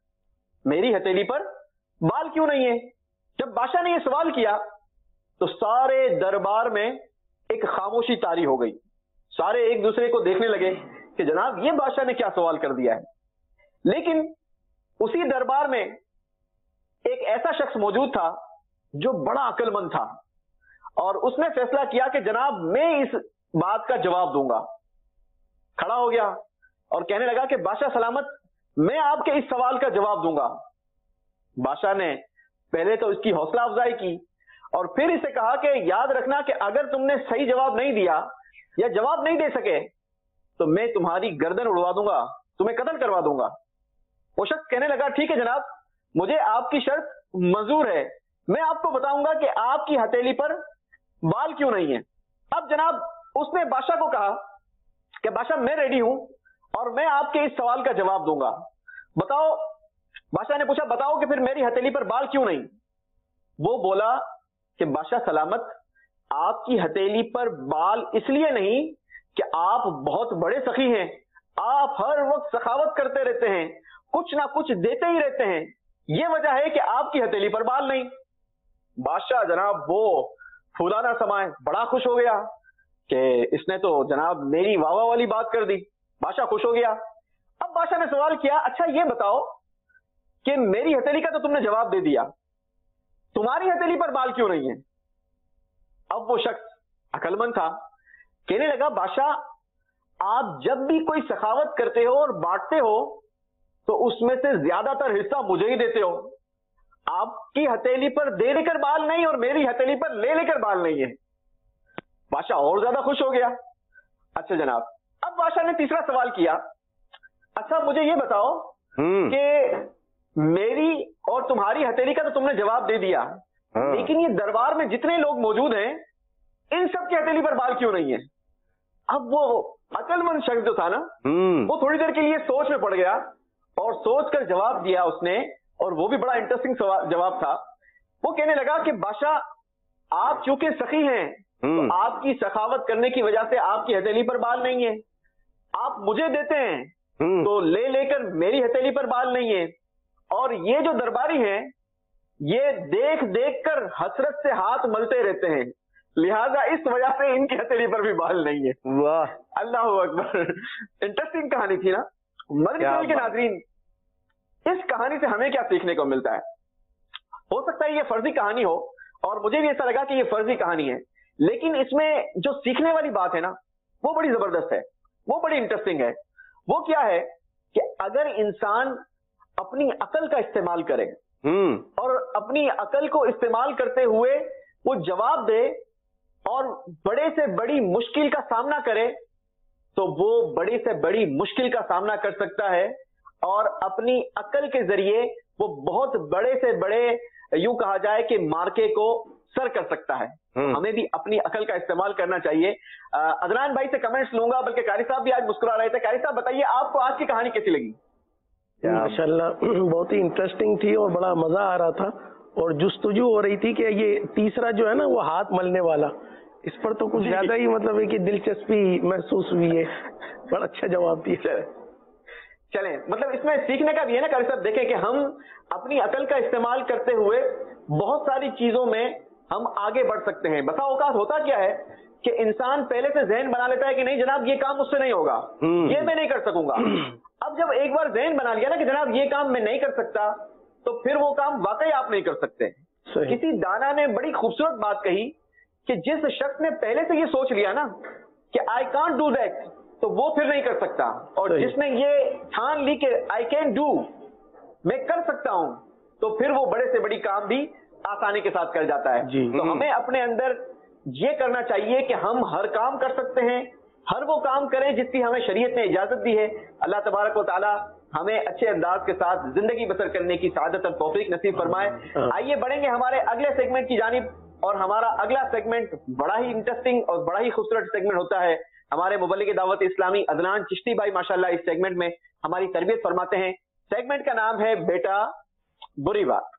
A: میری ہتھیلی پر بال کیوں نہیں ہے؟ جب بادشاہ نے یہ سوال کیا تو سارے دربار میں ایک خاموشی طاری ہو گئی۔ سارے ایک دوسرے کو دیکھنے لگے کہ جناب یہ بادشاہ نے کیا سوال کر دیا ہے۔ لیکن اسی دربار میں ایک ایسا شخص موجود تھا جو بڑا عقل مند تھا، اور اس نے فیصلہ کیا کہ جناب میں اس بات کا جواب دوں گا۔ کھڑا ہو گیا اور کہنے لگا کہ بادشاہ سلامت، میں آپ کے اس سوال کا جواب دوں گا۔ بادشاہ نے پہلے تو اس کی حوصلہ افزائی کی اور پھر اسے کہا کہ یاد رکھنا کہ اگر تم نے صحیح جواب نہیں دیا یا جواب نہیں دے سکے تو میں تمہاری گردن اڑوا دوں گا، تمہیں قتل کروا دوں گا۔ وہ شخص کہنے لگا ٹھیک ہے جناب، مجھے آپ کی شرط منظور ہے، میں آپ کو بتاؤں گا کہ آپ کی ہتھیلی پر بال کیوں نہیں ہے۔ اب جناب اس نے بادشاہ کو کہا کہ بادشاہ میں ریڈی ہوں اور میں آپ کے اس سوال کا جواب دوں گا، بتاؤ۔ بادشاہ نے پوچھا بتاؤ کہ پھر میری ہتھیلی پر بال کیوں نہیں؟ وہ بولا کہ بادشاہ سلامت، آپ کی ہتھیلی پر بال اس لیے نہیں کہ آپ بہت بڑے سخی ہیں، آپ ہر وقت سخاوت کرتے رہتے ہیں، کچھ نہ کچھ دیتے ہی رہتے ہیں، یہ وجہ ہے کہ آپ کی ہتھیلی پر بال نہیں۔ بادشاہ جناب وہ پھولا نہ سمائے، بڑا خوش ہو گیا کہ اس نے تو جناب میری واہ واہ والی بات کر دی۔ بادشاہ خوش ہو گیا۔ اب بادشاہ نے سوال کیا اچھا یہ بتاؤ کہ میری ہتھیلی کا تو تم نے جواب دے دیا، تمہاری ہتھیلی پر بال کیوں نہیں ہے؟ اب وہ شخص عقل مند تھا، کہنے لگا بادشاہ آپ جب بھی کوئی سخاوت کرتے ہو اور بانٹتے ہو تو اس میں سے زیادہ تر حصہ مجھے ہی دیتے ہو، آپ کی ہتھیلی پر دے لے کر بال نہیں اور میری ہتھیلی پر لے لے کر بال نہیں ہے۔ بادشاہ اور زیادہ خوش ہو گیا۔ اچھا جناب، اب بادشاہ نے تیسرا سوال کیا، اچھا مجھے یہ بتاؤ کہ میری اور تمہاری ہتھیلی کا تو تم نے جواب دے دیا، لیکن یہ دربار میں جتنے لوگ موجود ہیں ان سب کی ہتھیلی پر بال کیوں نہیں ہے؟ اب وہ عقل مند شخص جو تھا نا، وہ تھوڑی دیر کے لیے سوچ میں پڑ گیا اور سوچ کر جواب دیا اس نے، اور وہ بھی بڑا انٹرسٹنگ جواب تھا۔ وہ کہنے لگا کہ بادشاہ آپ چونکہ سخی ہیں تو آپ کی سخاوت کرنے کی وجہ سے آپ کی ہتھیلی پر بال نہیں ہے، آپ مجھے دیتے ہیں تو لے لے کر میری ہتھیلی پر بال نہیں ہے، اور یہ جو درباری ہیں یہ دیکھ دیکھ کر حسرت سے ہاتھ ملتے رہتے ہیں، لہذا اس وجہ سے ان کی ہتھیلی پر بھی بال نہیں ہے۔ واہ اللہ اکبر، انٹرسٹنگ کہانی تھی نا۔ مدنی چینل کے ناظرین، اس کہانی سے ہمیں کیا سیکھنے کو ملتا ہے؟ ہو سکتا ہے یہ فرضی کہانی ہو اور مجھے بھی ایسا لگا کہ یہ فرضی کہانی ہے، لیکن اس میں جو سیکھنے والی بات ہے نا وہ بڑی زبردست ہے، وہ بڑی انٹرسٹنگ ہے۔ وہ کیا ہے کہ اگر انسان اپنی عقل کا استعمال کرے اور اپنی عقل کو استعمال کرتے ہوئے وہ جواب دے اور بڑے سے بڑی مشکل کا سامنا کرے تو وہ بڑی سے بڑی مشکل کا سامنا کر سکتا ہے، اور اپنی عقل کے ذریعے وہ بہت بڑے سے بڑے یوں کہا جائے کہ مارکے کو सर कर सकता है। हमें भी अपनी अकल का इस्तेमाल करना चाहिए। अदनान भाई से कमेंट्स लूंगा, बल्कि कारी साहब भी आज मुस्कुरा रहे थे। कारी साहब बताइए, आपको आज की कहानी कैसी लगी?
B: माशाल्लाह बहुत ही इंटरेस्टिंग थी और बड़ा मजा आ रहा था, और जुस्तजू हो रही थी कि ये तीसरा जो है ना वो हाथ मलने वाला, इस पर तो कुछ ज्यादा ही मतलब है कि दिलचस्पी महसूस हुई है। बड़ा अच्छा जवाब दिया।
A: चलें, मतलब इसमें सीखने का भी है ना कारी साहब। देखें कि हम अपनी अकल का इस्तेमाल करते हुए बहुत सारी चीजों में हम आगे बढ़ सकते हैं। बता औकात होता क्या है कि इंसान पहले से ज़हन बना लेता है कि नहीं जनाब ये काम मुझसे नहीं होगा, ये मैं नहीं कर सकूंगा। अब जब एक बार ज़हन बना लिया ना कि जनाब ये काम मैं नहीं कर सकता, तो फिर वो काम वाकई आप नहीं कर सकते। किसी दाना ने बड़ी खूबसूरत बात कही कि जिस शख्स ने पहले से ये सोच लिया ना कि आई कांट डू दैट, तो वो फिर नहीं कर सकता, और जिसने ये ठान ली कि आई कैन डू, मैं कर सकता हूं, तो फिर वो बड़े से बड़ी काम भी आसानी के साथ कर जाता है। तो हमें अपने अंदर ये करना चाहिए कि हम हर काम कर सकते हैं, हर वो काम करें जिसकी हमें शरीयत ने इजाजत दी है। अल्लाह तबारक व तआला हमें अच्छे अंदाज के साथ जिंदगी बसर करने की सआदत और तौफीक नसीब फरमाए। आइए बढ़ेंगे हमारे अगले सेगमेंट की जानिब, और हमारा अगला सेगमेंट बड़ा ही इंटरेस्टिंग और बड़ा ही खूबसूरत सेगमेंट होता है। हमारे मुबल्लिग दावत इस्लामी अदनान चिश्ती भाई माशाल्लाह इस सेगमेंट में हमारी तरबियत फरमाते हैं। सेगमेंट का नाम है बेटा बुरी बात।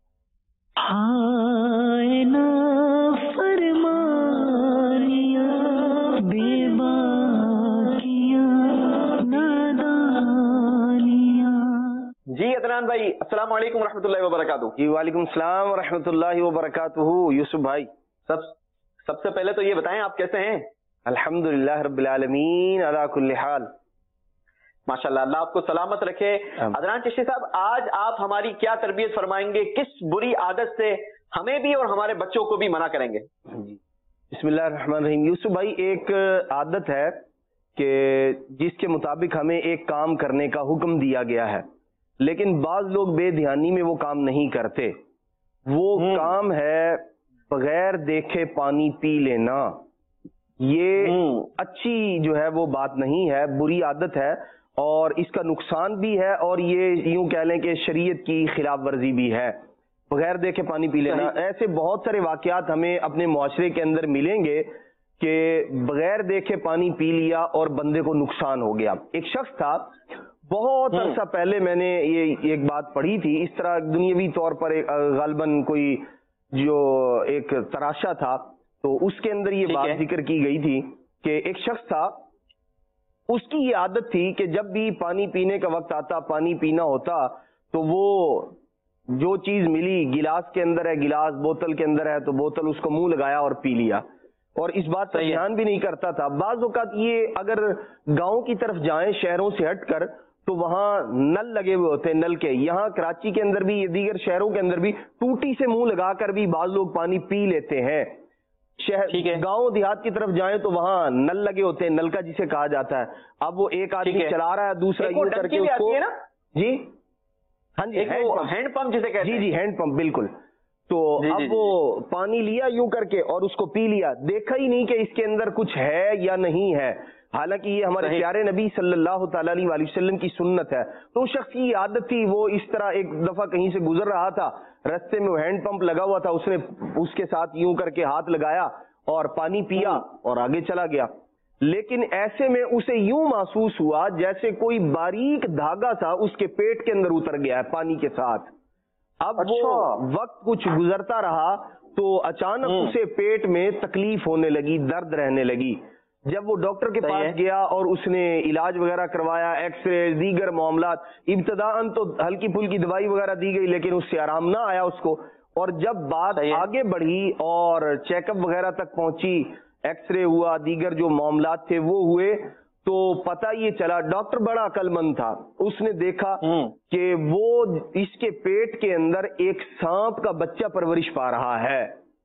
F: आए ना फरमानिया बेबाकिया नादानिया।
A: जी अदनान भाई, अस्सलाम वालेकुम रहमतुल्लाहि व बरकातुहू।
G: जी वालेकुम सलाम रहमतुल्लाहि व बरकातुहू। यूसुफ भाई,
A: सबसे पहले तो ये बताएं आप कैसे हैं?
G: अल्हम्दुलिल्लाह रब्बिल आलमीन अला कुल्ली हाल।
A: माशाल्लाह, अल्लाह आपको सलामत रखे। अदनान चिश्ती साहब, आज आप हमारी क्या तरबियत फरमाएंगे? किस बुरी आदत से हमें भी और हमारे बच्चों को भी मना करेंगे?
G: बिस्मिल्लाहिर्रहमानिर्रहीम। यूसुफ भाई, एक आदत है कि जिसके मुताबिक हमें एक काम करने का हुक्म दिया गया है, लेकिन बाज लोग बेध्यानी में वो काम नहीं करते। वो काम है बगैर देखे पानी पी लेना। ये अच्छी जो है वो बात नहीं है, बुरी आदत है, और इसका नुकसान भी है, और ये यूं कह लें कि शरीयत की खिलाफ वर्जी भी है, बगैर देखे पानी पी लेना। ऐसे बहुत सारे वाकयात हमें अपने मुआशरे के अंदर मिलेंगे कि बगैर देखे पानी पी लिया और बंदे को नुकसान हो गया। एक शख्स था, बहुत अरसा पहले मैंने ये एक बात पढ़ी थी, इस तरह दुनियावी तौर पर गालबन कोई जो एक तराशा था, तो उसके अंदर ये बात जिक्र की गई थी कि एक शख्स था, उसकी ये आदत थी कि जब भी पानी पीने का वक्त आता, पानी पीना होता, तो वो जो चीज मिली, गिलास के अंदर है गिलास, बोतल के अंदर है तो बोतल, उसको मुंह लगाया और पी लिया, और इस बात पर ध्यान भी नहीं करता था। बाज़ औक़ात ये अगर गांव की तरफ जाएं शहरों से हटकर, तो वहां नल लगे हुए होते हैं, नल के। यहाँ कराची के अंदर भी, ये दीगर शहरों के अंदर भी टूटी से मुंह लगाकर भी बाज लोग पानी पी लेते हैं। शहर गांव देहात की तरफ जाएं तो वहां नल लगे होते हैं, नलका जिसे कहा जाता है। अब वो एक आदमी चला रहा है, दूसरा यूं करके उसको, जी हाँ जी,
A: हैंड पंप जिसे कहते हैं।
G: जी जी, हैंड पंप, बिल्कुल। तो अब वो पानी लिया यूं करके और उसको पी लिया, देखा ही नहीं कि इसके अंदर कुछ है या नहीं है। हालांकि ये हमारे प्यारे नबी सल्लल्लाहु तआला अलैहि वसल्लम की सुन्नत है। तो उस शख्स की आदत थी, वो इस तरह एक दफा कहीं से गुजर रहा था, रास्ते में वो हैंड पंप लगा हुआ था, उसने उसके साथ यूं करके हाथ लगाया और पानी पिया और आगे चला गया। लेकिन ऐसे में उसे यूं महसूस हुआ जैसे कोई बारीक धागा सा उसके पेट के अंदर उतर गया है पानी के साथ। अब वो वक्त कुछ गुजरता रहा तो अचानक उसे पेट में तकलीफ होने लगी, दर्द रहने लगी। जब वो डॉक्टर के पास गया और उसने इलाज वगैरह करवाया, एक्सरे दीगर मामलात, इब्तदाअन तो हल्की फुल्की दवाई वगैरह दी गई, लेकिन उससे आराम ना आया उसको। और जब बात आगे बढ़ी और चेकअप वगैरह तक पहुंची, एक्सरे हुआ, दीगर जो मामलात थे वो हुए, तो पता ये चला, डॉक्टर बड़ा अक्लमंद था, उसने देखा कि वो इसके पेट के अंदर एक सांप का बच्चा परवरिश पा रहा है।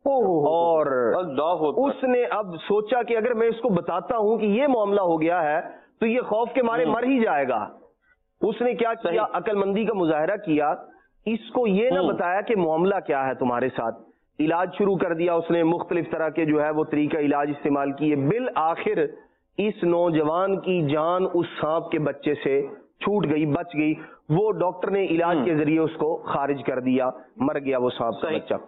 G: और उसने अब सोचा कि अगर मैं इसको बताता हूं कि ये मामला हो गया है तो ये खौफ के मारे मर ही जाएगा। उसने क्या किया, अक्लमंदी का मुजाहरा किया, इसको ये ना बताया कि मामला क्या है तुम्हारे साथ। इलाज शुरू कर दिया उसने, मुख्तलिफ तरह के जो है वो तरीका इलाज इस्तेमाल किए। बिल आखिर इस नौजवान की जान उस सांप के बच्चे से छूट गई, बच गई। वो डॉक्टर ने इलाज के जरिए उसको खारिज कर दिया, मर गया वो सांप का बच्चा।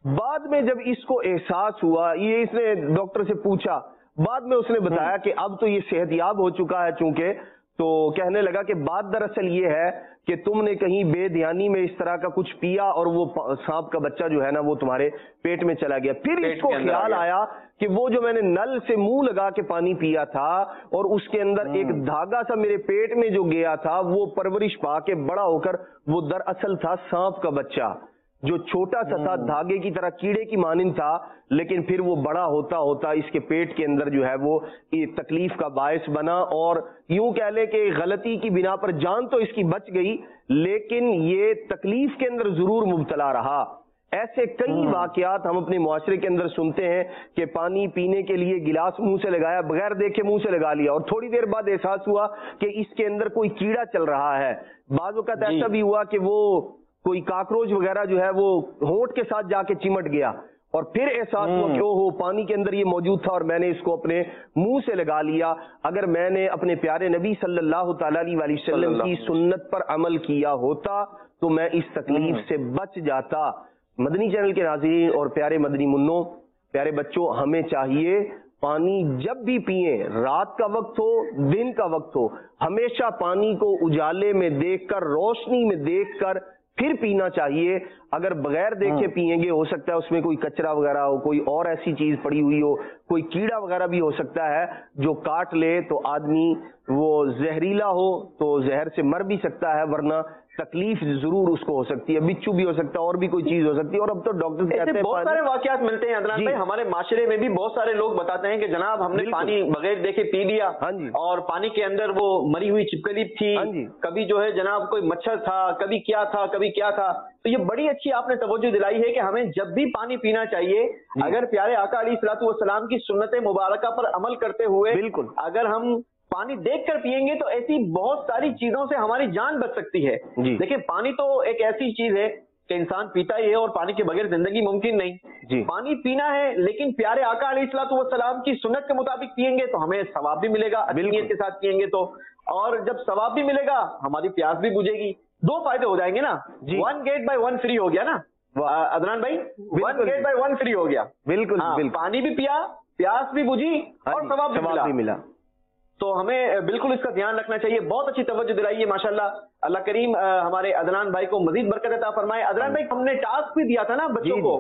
G: بعد میں جب اس کو احساس ہوا، یہ اس نے ڈاکٹر سے پوچھا، بعد میں اس نے بتایا کہ اب تو یہ صحت یاب ہو چکا ہے چونکہ، تو کہنے لگا کہ بات دراصل یہ ہے کہ تم نے کہیں بے دھیانی میں اس طرح کا کچھ پیا اور وہ سانپ کا بچہ جو ہے نا وہ تمہارے پیٹ میں چلا گیا۔ پھر اس کو خیال آیا کہ وہ جو میں نے نل سے منہ لگا کے پانی پیا تھا اور اس کے اندر ایک دھاگا سا میرے پیٹ میں جو گیا تھا وہ پرورش پا کے بڑا ہو کر وہ دراصل تھا سانپ کا بچہ، جو چھوٹا سا تھا، دھاگے کی طرح کیڑے کی مانند تھا، لیکن پھر وہ بڑا ہوتا ہوتا اس کے پیٹ کے اندر جو ہے وہ تکلیف کا باعث بنا، اور یوں کہہ لے کہ غلطی کی بنا پر جان تو اس کی بچ گئی لیکن یہ تکلیف کے اندر ضرور مبتلا رہا۔ ایسے کئی واقعات ہم اپنے معاشرے کے اندر سنتے ہیں کہ پانی پینے کے لیے گلاس منہ سے لگایا، بغیر دیکھے منہ سے لگا لیا، اور تھوڑی دیر بعد احساس ہوا کہ اس کے اندر کوئی کیڑا چل رہا ہے۔ بعض اوقات ایسا بھی ہوا کہ وہ کوئی کاکروچ وغیرہ جو ہے وہ ہونٹ کے ساتھ جا کے چمٹ گیا، اور پھر احساس ہوا کہ اوہو پانی کے اندر یہ موجود تھا اور میں نے اس کو اپنے منہ سے لگا لیا۔ اگر میں نے اپنے پیارے نبی صلی اللہ تعالی علیہ وسلم کی سنت پر عمل کیا ہوتا تو میں اس تکلیف سے بچ جاتا۔ مدنی چینل کے ناظرین اور پیارے مدنی منوں، پیارے بچوں، ہمیں چاہیے پانی جب بھی پئیں، رات کا وقت ہو، دن کا وقت ہو، ہمیشہ پانی کو اجالے میں دیکھ کر، روشنی میں دیکھ کر پھر پینا چاہیے۔ اگر بغیر دیکھے پیئیں گے ہو سکتا ہے اس میں کوئی کچرا وغیرہ ہو، کوئی اور ایسی چیز پڑی ہوئی ہو، کوئی کیڑا وغیرہ بھی ہو سکتا ہے جو کاٹ لے تو آدمی وہ زہریلا ہو تو زہر سے مر بھی سکتا ہے، ورنہ تکلیف ضرور اس کو ہو سکتی ہے، بچو بھی ہو سکتا ہے اور بھی کوئی چیز ہو سکتی ہے۔ اور اب تو ڈاکٹر کہتے ہیں
A: بہت سارے واقعات ملتے ہیں عدنان بھائی، ہمارے معاشرے میں بھی بہت سارے لوگ بتاتے ہیں کہ جناب ہم نے پانی بغیر دیکھے پی لیا اور پانی کے اندر وہ مری ہوئی چھپکلی تھی، کبھی جو ہے جناب کوئی مچھر تھا، کبھی کیا تھا کبھی کیا تھا۔ تو یہ بڑی اچھی آپ نے توجہ دلائی ہے کہ ہمیں جب بھی پانی پینا چاہیے، اگر پیارے آقا علیہ الصلوۃ والسلام کی سنت مبارکہ پر عمل کرتے ہوئے اگر ہم پانی دیکھ کر پیئیں گے تو ایسی بہت ساری چیزوں سے ہماری جان بچ سکتی ہے۔ دیکھیں پانی تو ایک ایسی چیز ہے کہ انسان پیتا ہی ہے اور پانی کے بغیر زندگی ممکن نہیں۔ پانی پینا ہے لیکن پیارے آقا علیہ الصلوۃ والسلام کی سنت کے مطابق پیئیں گے تو ہمیں ثواب بھی ملے گا، نیت کے ساتھ پیئیں گے تو، اور جب ثواب بھی ملے گا ہماری پیاس بھی بجھے گی، دو فائدے ہو جائیں گے نا، 1 گیٹ بائی 1 فری ہو گیا نا عدنان بھائی، 1 گیٹ بائی 1 فری ہو گیا۔ بالکل، پانی بھی پیا، پیاس بھی بجھی اور ثواب بھی ملا۔ تو ہمیں بالکل اس کا دھیان رکھنا چاہیے۔ بہت اچھی توجہ دلائی ہے ماشاءاللہ، اللہ کریم ہمارے عدنان بھائی کو مزید برکت عطا فرمائے۔ عدنان بھائی ہم نے ٹاسک بھی دیا تھا نا بچوں کو،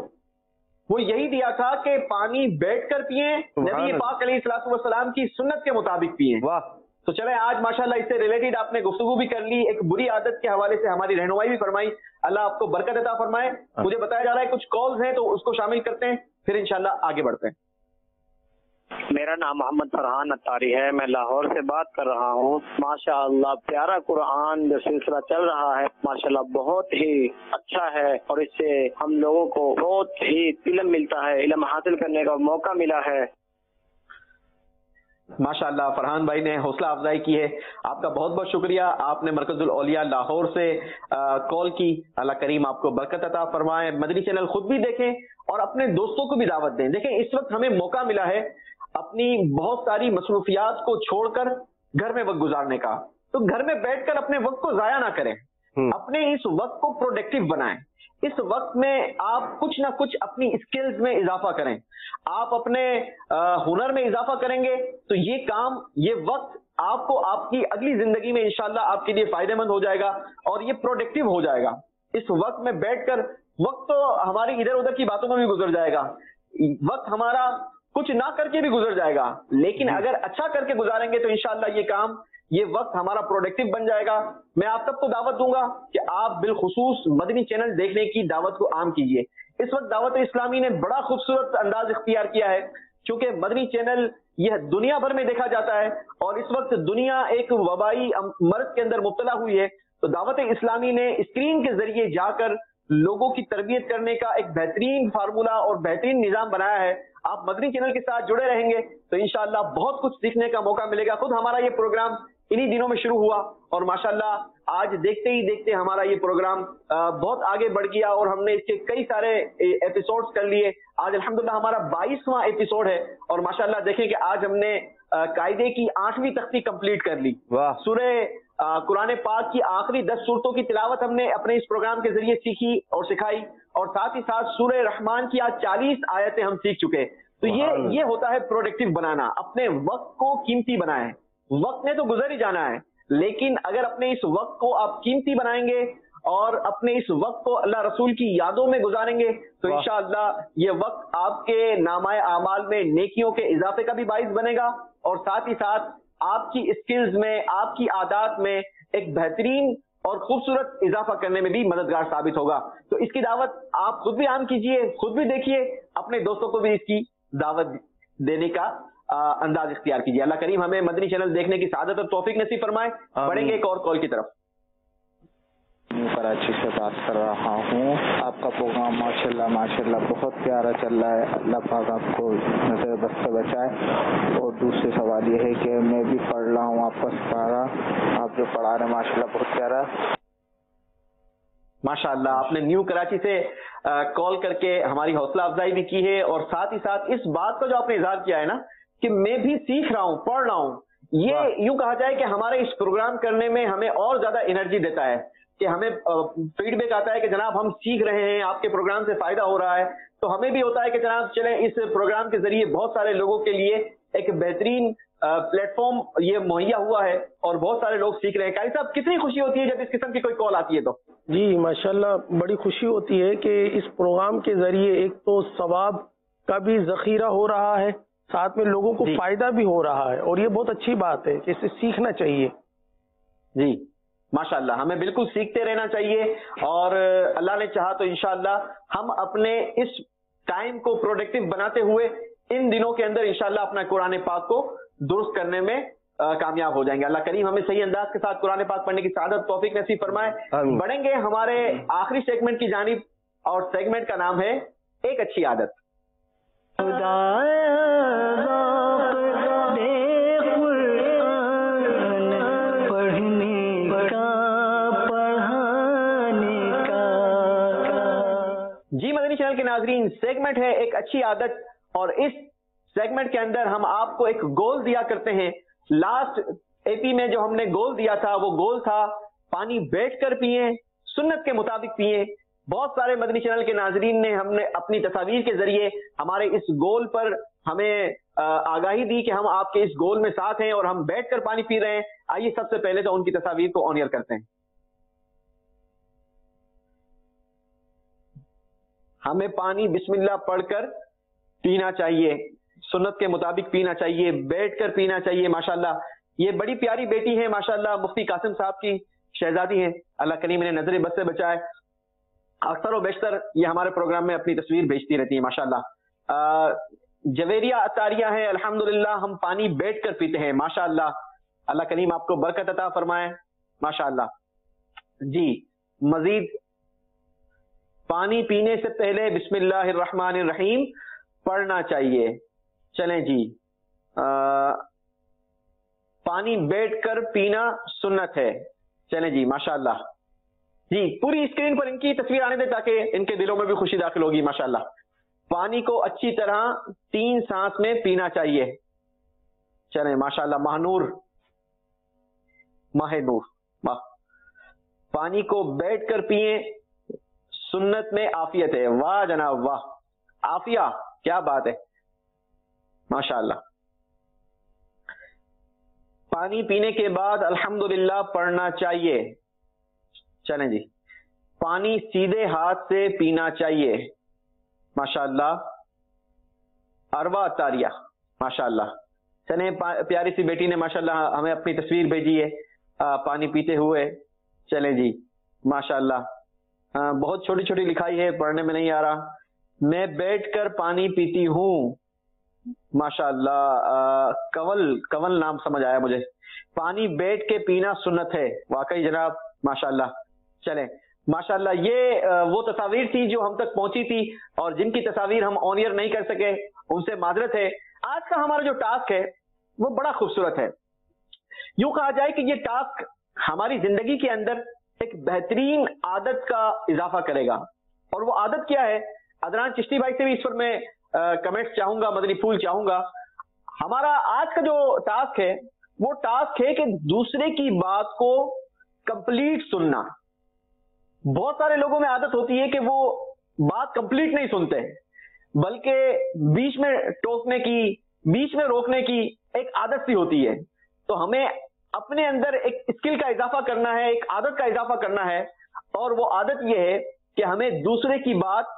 A: وہ یہی دیا تھا کہ پانی بیٹھ کر پیئیں، نبی پاک علیہ الصلوۃ والسلام کی سنت کے مطابق پیئیں۔ تو چلیں آج ماشاءاللہ اس سے ریلیٹڈ آپ نے گفتگو بھی کر لی، ایک بری عادت کے حوالے سے ہماری رہنمائی بھی فرمائی، اللہ آپ کو برکت عطا فرمائے۔ مجھے بتایا جا رہا ہے کچھ کالز ہیں تو اس کو شامل کرتے ہیں، پھر انشاءاللہ آگے بڑھتے ہیں۔
E: میرا نام محمد فرحان اتاری ہے، میں لاہور سے بات کر رہا ہوں۔ ماشاءاللہ پیارا قرآن جو سلسلہ چل رہا ہے ماشاءاللہ بہت ہی اچھا ہے، اور اس سے ہم لوگوں کو بہت ہی علم ملتا ہے، علم حاصل کرنے کا موقع ملا ہے۔
A: ماشاءاللہ فرحان بھائی نے حوصلہ افزائی کی ہے، آپ کا بہت بہت شکریہ۔ آپ نے مرکز الاولیاء لاہور سے کال کی، اللہ کریم آپ کو برکت عطا فرمائے۔ مدنی چینل خود بھی دیکھیں اور اپنے دوستوں کو بھی دعوت دیں۔ دیکھیں اس وقت ہمیں موقع ملا ہے اپنی بہت ساری مصروفیات کو چھوڑ کر گھر میں وقت گزارنے کا، تو گھر میں بیٹھ کر اپنے وقت کو ضائع نہ کریں، اپنے اس وقت کو پروڈکٹیو بنائیں۔ اس وقت میں آپ کچھ نہ کچھ اپنی اسکلز میں اضافہ کریں، آپ اپنے ہنر میں اضافہ کریں گے تو یہ کام، یہ وقت آپ کو آپ کی اگلی زندگی میں انشاءاللہ آپ کے لیے فائدہ مند ہو جائے گا اور یہ پروڈکٹیو ہو جائے گا۔ اس وقت میں بیٹھ کر وقت تو ہماری ادھر ادھر کی باتوں میں بھی گزر جائے گا، وقت ہمارا کچھ نہ کر کے بھی گزر جائے گا، لیکن اگر اچھا کر کے گزاریں گے تو انشاءاللہ یہ کام، یہ وقت ہمارا پروڈکٹیو بن جائے گا۔ میں آپ سب کو دعوت دوں گا کہ آپ بالخصوص مدنی چینل دیکھنے کی دعوت کو عام کیجیے۔ اس وقت دعوت اسلامی نے بڑا خوبصورت انداز اختیار کیا ہے، چونکہ مدنی چینل یہ دنیا بھر میں دیکھا جاتا ہے اور اس وقت دنیا ایک وبائی مرض کے اندر مبتلا ہوئی ہے، تو دعوت اسلامی نے اسکرین کے ذریعے جا کر لوگوں کی تربیت کرنے کا ایک بہترین فارمولہ اور بہترین نظام بنایا ہے۔ آپ مدنی چینل کے ساتھ جڑے رہیں گے تو انشاءاللہ بہت کچھ سیکھنے کا موقع ملے گا۔ خود ہمارا یہ پروگرام انہی دنوں میں شروع ہوا اور ماشاءاللہ آج دیکھتے ہی دیکھتے ہمارا یہ پروگرام بہت آگے بڑھ گیا اور ہم نے اس کے کئی سارے ایپیسوڈز کر لیے۔ آج الحمدللہ ہمارا 22واں ایپیسوڈ ہے اور ماشاءاللہ دیکھیں کہ آج ہم نے قاعدے کی 8ویں تختی کمپلیٹ کر لی۔ سورہ قرآن پاک کی آخری 10 صورتوں کی تلاوت ہم نے اپنے اس پروگرام کے ذریعے سیکھی اور سکھائی، اور ساتھ ہی ساتھ سورہ رحمان کی آج 40 آیتیں ہم سیکھ چکے. تو یہ ہوتا ہے پروڈکٹیو بنانا. اپنے وقت کو قیمتی بنائیں. وقت نے تو گزر ہی جانا ہے، لیکن اگر اپنے اس وقت کو آپ قیمتی بنائیں گے اور اپنے اس وقت کو اللہ رسول کی یادوں میں گزاریں گے تو انشاءاللہ یہ وقت آپ کے نامہ اعمال میں نیکیوں کے اضافے کا بھی باعث بنے گا، اور ساتھ ہی ساتھ آپ کی اسکلز میں، آپ کی عادات میں ایک بہترین اور خوبصورت اضافہ کرنے میں بھی مددگار ثابت ہوگا. تو اس کی دعوت آپ خود بھی عام کیجئے، خود بھی دیکھیے، اپنے دوستوں کو بھی اس کی دعوت دینے کا انداز اختیار کیجیے. اللہ کریم ہمیں مدنی چینل دیکھنے کی سعادت اور توفیق نصیب فرمائے. بڑھیں گے ایک اور کال کی طرف.
H: کراچی سے بات کر رہا ہوں. آپ کا پروگرام ماشاءاللہ بہت پیارا چل رہا ہے. اللہ پاک آپ کو نظر بد سے بچائے. اور دوسری سوال یہ ہے کہ میں بھی پڑھ رہا ہوں آپ کا سپارہ، آپ جو پڑھا رہے ہیں ماشاءاللہ بہت پیارا.
A: ماشاءاللہ آپ نے نیو کراچی سے کال کر کے ہماری حوصلہ افزائی بھی کی ہے، اور ساتھ ہی ساتھ اس بات کا جو آپ نے اظہار کیا ہے نا کہ میں بھی سیکھ رہا ہوں، پڑھ رہا ہوں، یہ یوں کہا جائے کہ ہمارے اس پروگرام کرنے میں ہمیں اور زیادہ انرجی دیتا ہے کہ ہمیں فیڈ بیک آتا ہے کہ جناب ہم سیکھ رہے ہیں، آپ کے پروگرام سے فائدہ ہو رہا ہے. تو ہمیں بھی ہوتا ہے کہ جناب چلیں اس پروگرام کے ذریعے بہت سارے لوگوں کے لیے ایک بہترین پلیٹ فارم یہ مہیا ہوا ہے اور بہت سارے لوگ سیکھ رہے ہیں. قاری صاحب کتنی خوشی ہوتی ہے جب اس قسم کی کوئی کال آتی ہے تو؟
B: جی ماشاءاللہ بڑی خوشی ہوتی ہے کہ اس پروگرام کے ذریعے ایک تو ثواب کا بھی ذخیرہ ہو رہا ہے، ساتھ میں لوگوں کو فائدہ بھی ہو رہا ہے، اور یہ بہت اچھی بات ہے کہ اسے سیکھنا چاہیے.
A: جی ماشاءاللہ ہمیں بالکل سیکھتے رہنا چاہیے، اور اللہ نے چاہا تو انشاءاللہ ہم اپنے اس ٹائم کو پروڈکٹیو بناتے ہوئے ان دنوں کے اندر انشاءاللہ اپنا قرآن پاک کو درست کرنے میں کامیاب ہو جائیں گے. اللہ کریم ہمیں صحیح انداز کے ساتھ قرآن پاک پڑھنے کی سعادت توفیق نصیب فرمائے. بڑھیں گے ہمارے آخری سیگمنٹ کی جانب، اور سیگمنٹ کا نام ہے ایک اچھی عادت. جی مدنی چینل کے ناظرین، سیگمنٹ ہے ایک اچھی عادت، اور اس سیگمنٹ کے اندر ہم آپ کو ایک گول دیا کرتے ہیں. لاسٹ اے پی میں جو ہم نے گول دیا تھا وہ گول تھا پانی بیٹھ کر پیئیں، سنت کے مطابق پیئیں. بہت سارے مدنی چینل کے ناظرین نے ہم نے اپنی تصاویر کے ذریعے ہمارے اس گول پر ہمیں آگاہی دی کہ ہم آپ کے اس گول میں ساتھ ہیں اور ہم بیٹھ کر پانی پی رہے ہیں. آئیے سب سے پہلے تو ان کی تصاویر کو آن ایئر کرتے ہیں. ہمیں پانی بسم اللہ پڑھ کر پینا چاہیے، سنت کے مطابق پینا چاہیے، بیٹھ کر پینا چاہیے. ماشاءاللہ یہ بڑی پیاری بیٹی ہے، ماشاءاللہ مفتی قاسم صاحب کی شہزادی ہیں. اللہ کریم انہیں نظر بد سے بچائے. اکثر و بیشتر یہ ہمارے پروگرام میں اپنی تصویر بھیجتی رہتی ہیں ماشاءاللہ. جویریہ اطاریہ ہے، الحمدللہ ہم پانی بیٹھ کر پیتے ہیں ماشاءاللہ. اللہ کریم آپ کو برکت عطا فرمائے ماشاءاللہ. جی مزید پانی پینے سے پہلے بسم اللہ الرحمن الرحیم پڑھنا چاہیے. چلیں جی پانی بیٹھ کر پینا سنت ہے. چلیں جی ماشاءاللہ. جی پوری اسکرین پر ان کی تصویر آنے دیں تاکہ ان کے دلوں میں بھی خوشی داخل ہوگی ماشاءاللہ. پانی کو اچھی طرح 3 سانس میں پینا چاہیے. چلیں ماشاءاللہ. ماہنور پانی کو بیٹھ کر پیئیں، سنت میں عافیت ہے. واہ جناب واہ، عافیہ، کیا بات ہے ماشاءاللہ. پانی پینے کے بعد الحمدللہ پڑھنا چاہیے. چلیں جی پانی سیدھے ہاتھ سے پینا چاہیے ماشاءاللہ. اروا اطاریہ ماشاءاللہ. چلیں پیاری سی بیٹی نے ماشاءاللہ ہمیں اپنی تصویر بھیجی ہے پانی پیتے ہوئے. چلیں جی ماشاءاللہ. بہت چھوٹی چھوٹی لکھائی ہے، پڑھنے میں نہیں آ رہا. میں بیٹھ کر پانی پیتی ہوں ماشاءاللہ. کول نام سمجھ آیا مجھے. پانی بیٹھ کے پینا سنت ہے. واقعی جناب ماشاءاللہ. چلیں ماشاءاللہ. یہ وہ تصاویر تھی جو ہم تک پہنچی تھی، اور جن کی تصاویر ہم آن ایئر نہیں کر سکے ان سے معذرت ہے. آج کا ہمارا جو ٹاسک ہے وہ بڑا خوبصورت ہے. یوں کہا جائے کہ یہ ٹاسک ہماری زندگی کے اندر ایک بہترین عادت کا اضافہ کرے گا. اور وہ عادت کیا ہے؟ عدنان چشتی بھائی سے بھی اس پر میں کمنٹس چاہوں گا، مدنی پھول چاہوں گا. ہمارا آج کا جو ٹاسک ہے وہ ٹاسک ہے کہ دوسرے کی بات کو کمپلیٹ سننا. بہت سارے لوگوں میں عادت ہوتی ہے کہ وہ بات کمپلیٹ نہیں سنتے, بلکہ بیچ میں ٹوکنے کی, بیچ میں روکنے کی ایک عادت سی ہوتی ہے. تو ہمیں اپنے اندر ایک اسکل کا اضافہ کرنا ہے, ایک عادت کا اضافہ کرنا ہے, اور وہ عادت یہ ہے کہ ہمیں دوسرے کی بات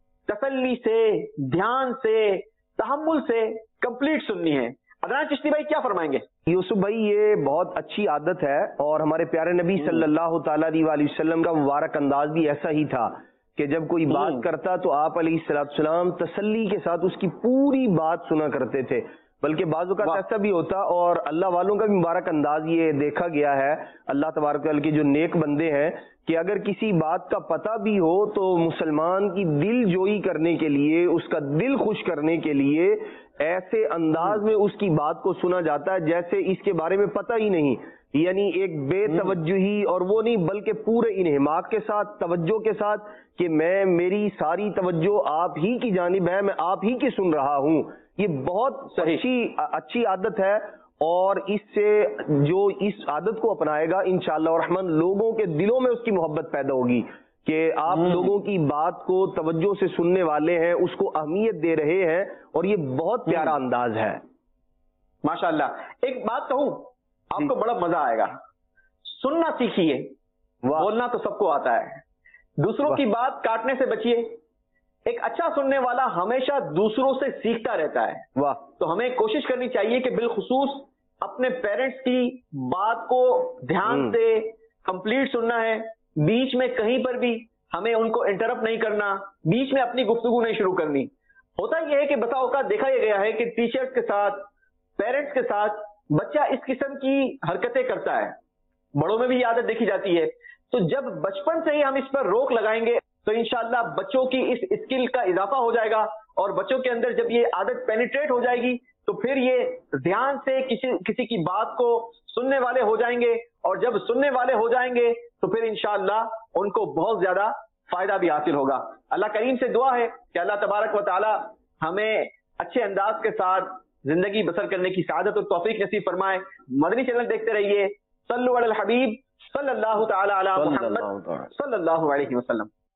A: تسلی سے, دھیان سے, تحمل سے کمپلیٹ سننی ہے. عدنان چشتی بھائی کیا فرمائیں گے؟
G: یوسف بھائی یہ بہت اچھی عادت ہے, اور ہمارے پیارے نبی صلی اللہ تعالی علیہ وسلم کا مبارک انداز بھی ایسا ہی تھا کہ جب کوئی بات کرتا تو آپ علیہ السلام تسلی کے ساتھ اس کی پوری بات سنا کرتے تھے. بلکہ بعض اوقات ایسا بھی ہوتا, اور اللہ والوں کا بھی مبارک انداز یہ دیکھا گیا ہے, اللہ تبارک و تعالی کے جو نیک بندے ہیں, کہ اگر کسی بات کا پتہ بھی ہو تو مسلمان کی دل جوئی کرنے کے لیے, اس کا دل خوش کرنے کے لیے ایسے انداز میں اس کی بات کو سنا جاتا ہے جیسے اس کے بارے میں پتہ ہی نہیں. یعنی ایک بے توجہی, اور وہ نہیں بلکہ پورے انہماک کے ساتھ, توجہ کے ساتھ, کہ میری ساری توجہ آپ ہی کی جانب ہے, میں آپ ہی کی سن رہا ہوں. یہ بہت اچھی عادت ہے, اور اس سے جو اس عادت کو اپنائے گا انشاءاللہ الرحمن لوگوں کے دلوں میں اس کی محبت پیدا ہوگی کہ آپ لوگوں کی بات کو توجہ سے سننے والے ہیں, اس کو اہمیت دے رہے ہیں, اور یہ بہت پیارا انداز ہے.
A: ماشاءاللہ. ایک بات کہوں, آپ کو بڑا مزہ آئے گا. سننا سیکھیے, بولنا تو سب کو آتا ہے. دوسروں کی بات کاٹنے سے بچیے. ایک اچھا سننے والا ہمیشہ دوسروں سے سیکھتا رہتا ہے.
G: واہ.
A: تو ہمیں کوشش کرنی چاہیے کہ بالخصوص اپنے پیرنٹس کی بات کو دھیان سے کمپلیٹ سننا ہے. بیچ میں کہیں پر بھی ہمیں ان کو انٹرپٹ نہیں کرنا, بیچ میں اپنی گفتگو نہیں شروع کرنی. ہوتا یہ ہے کہ بسا اوقات دیکھا یہ گیا ہے کہ ٹیچرز کے ساتھ, پیرنٹس کے ساتھ بچہ اس قسم کی حرکتیں کرتا ہے. بڑوں میں بھی یہ عادت دیکھی جاتی ہے. تو جب بچپن سے ہی ہم اس پر روک لگائیں گے تو انشاءاللہ بچوں کی اس اسکل کا اضافہ ہو جائے گا, اور بچوں کے اندر جب یہ عادت پینیٹریٹ ہو جائے گی تو پھر یہ دھیان سے کسی کی بات کو سننے والے ہو جائیں گے, اور جب سننے والے ہو جائیں گے تو پھر انشاءاللہ ان کو بہت زیادہ فائدہ بھی حاصل ہوگا. اللہ کریم سے دعا ہے کہ اللہ تبارک و تعالی ہمیں اچھے انداز کے ساتھ زندگی بسر کرنے کی سعادت اور توفیق نصیب فرمائے. مدنی چینل دیکھتے رہیے. صلو علی الحبیب صلی اللہ تعالی علی محمد صلی اللہ علیہ وسلم.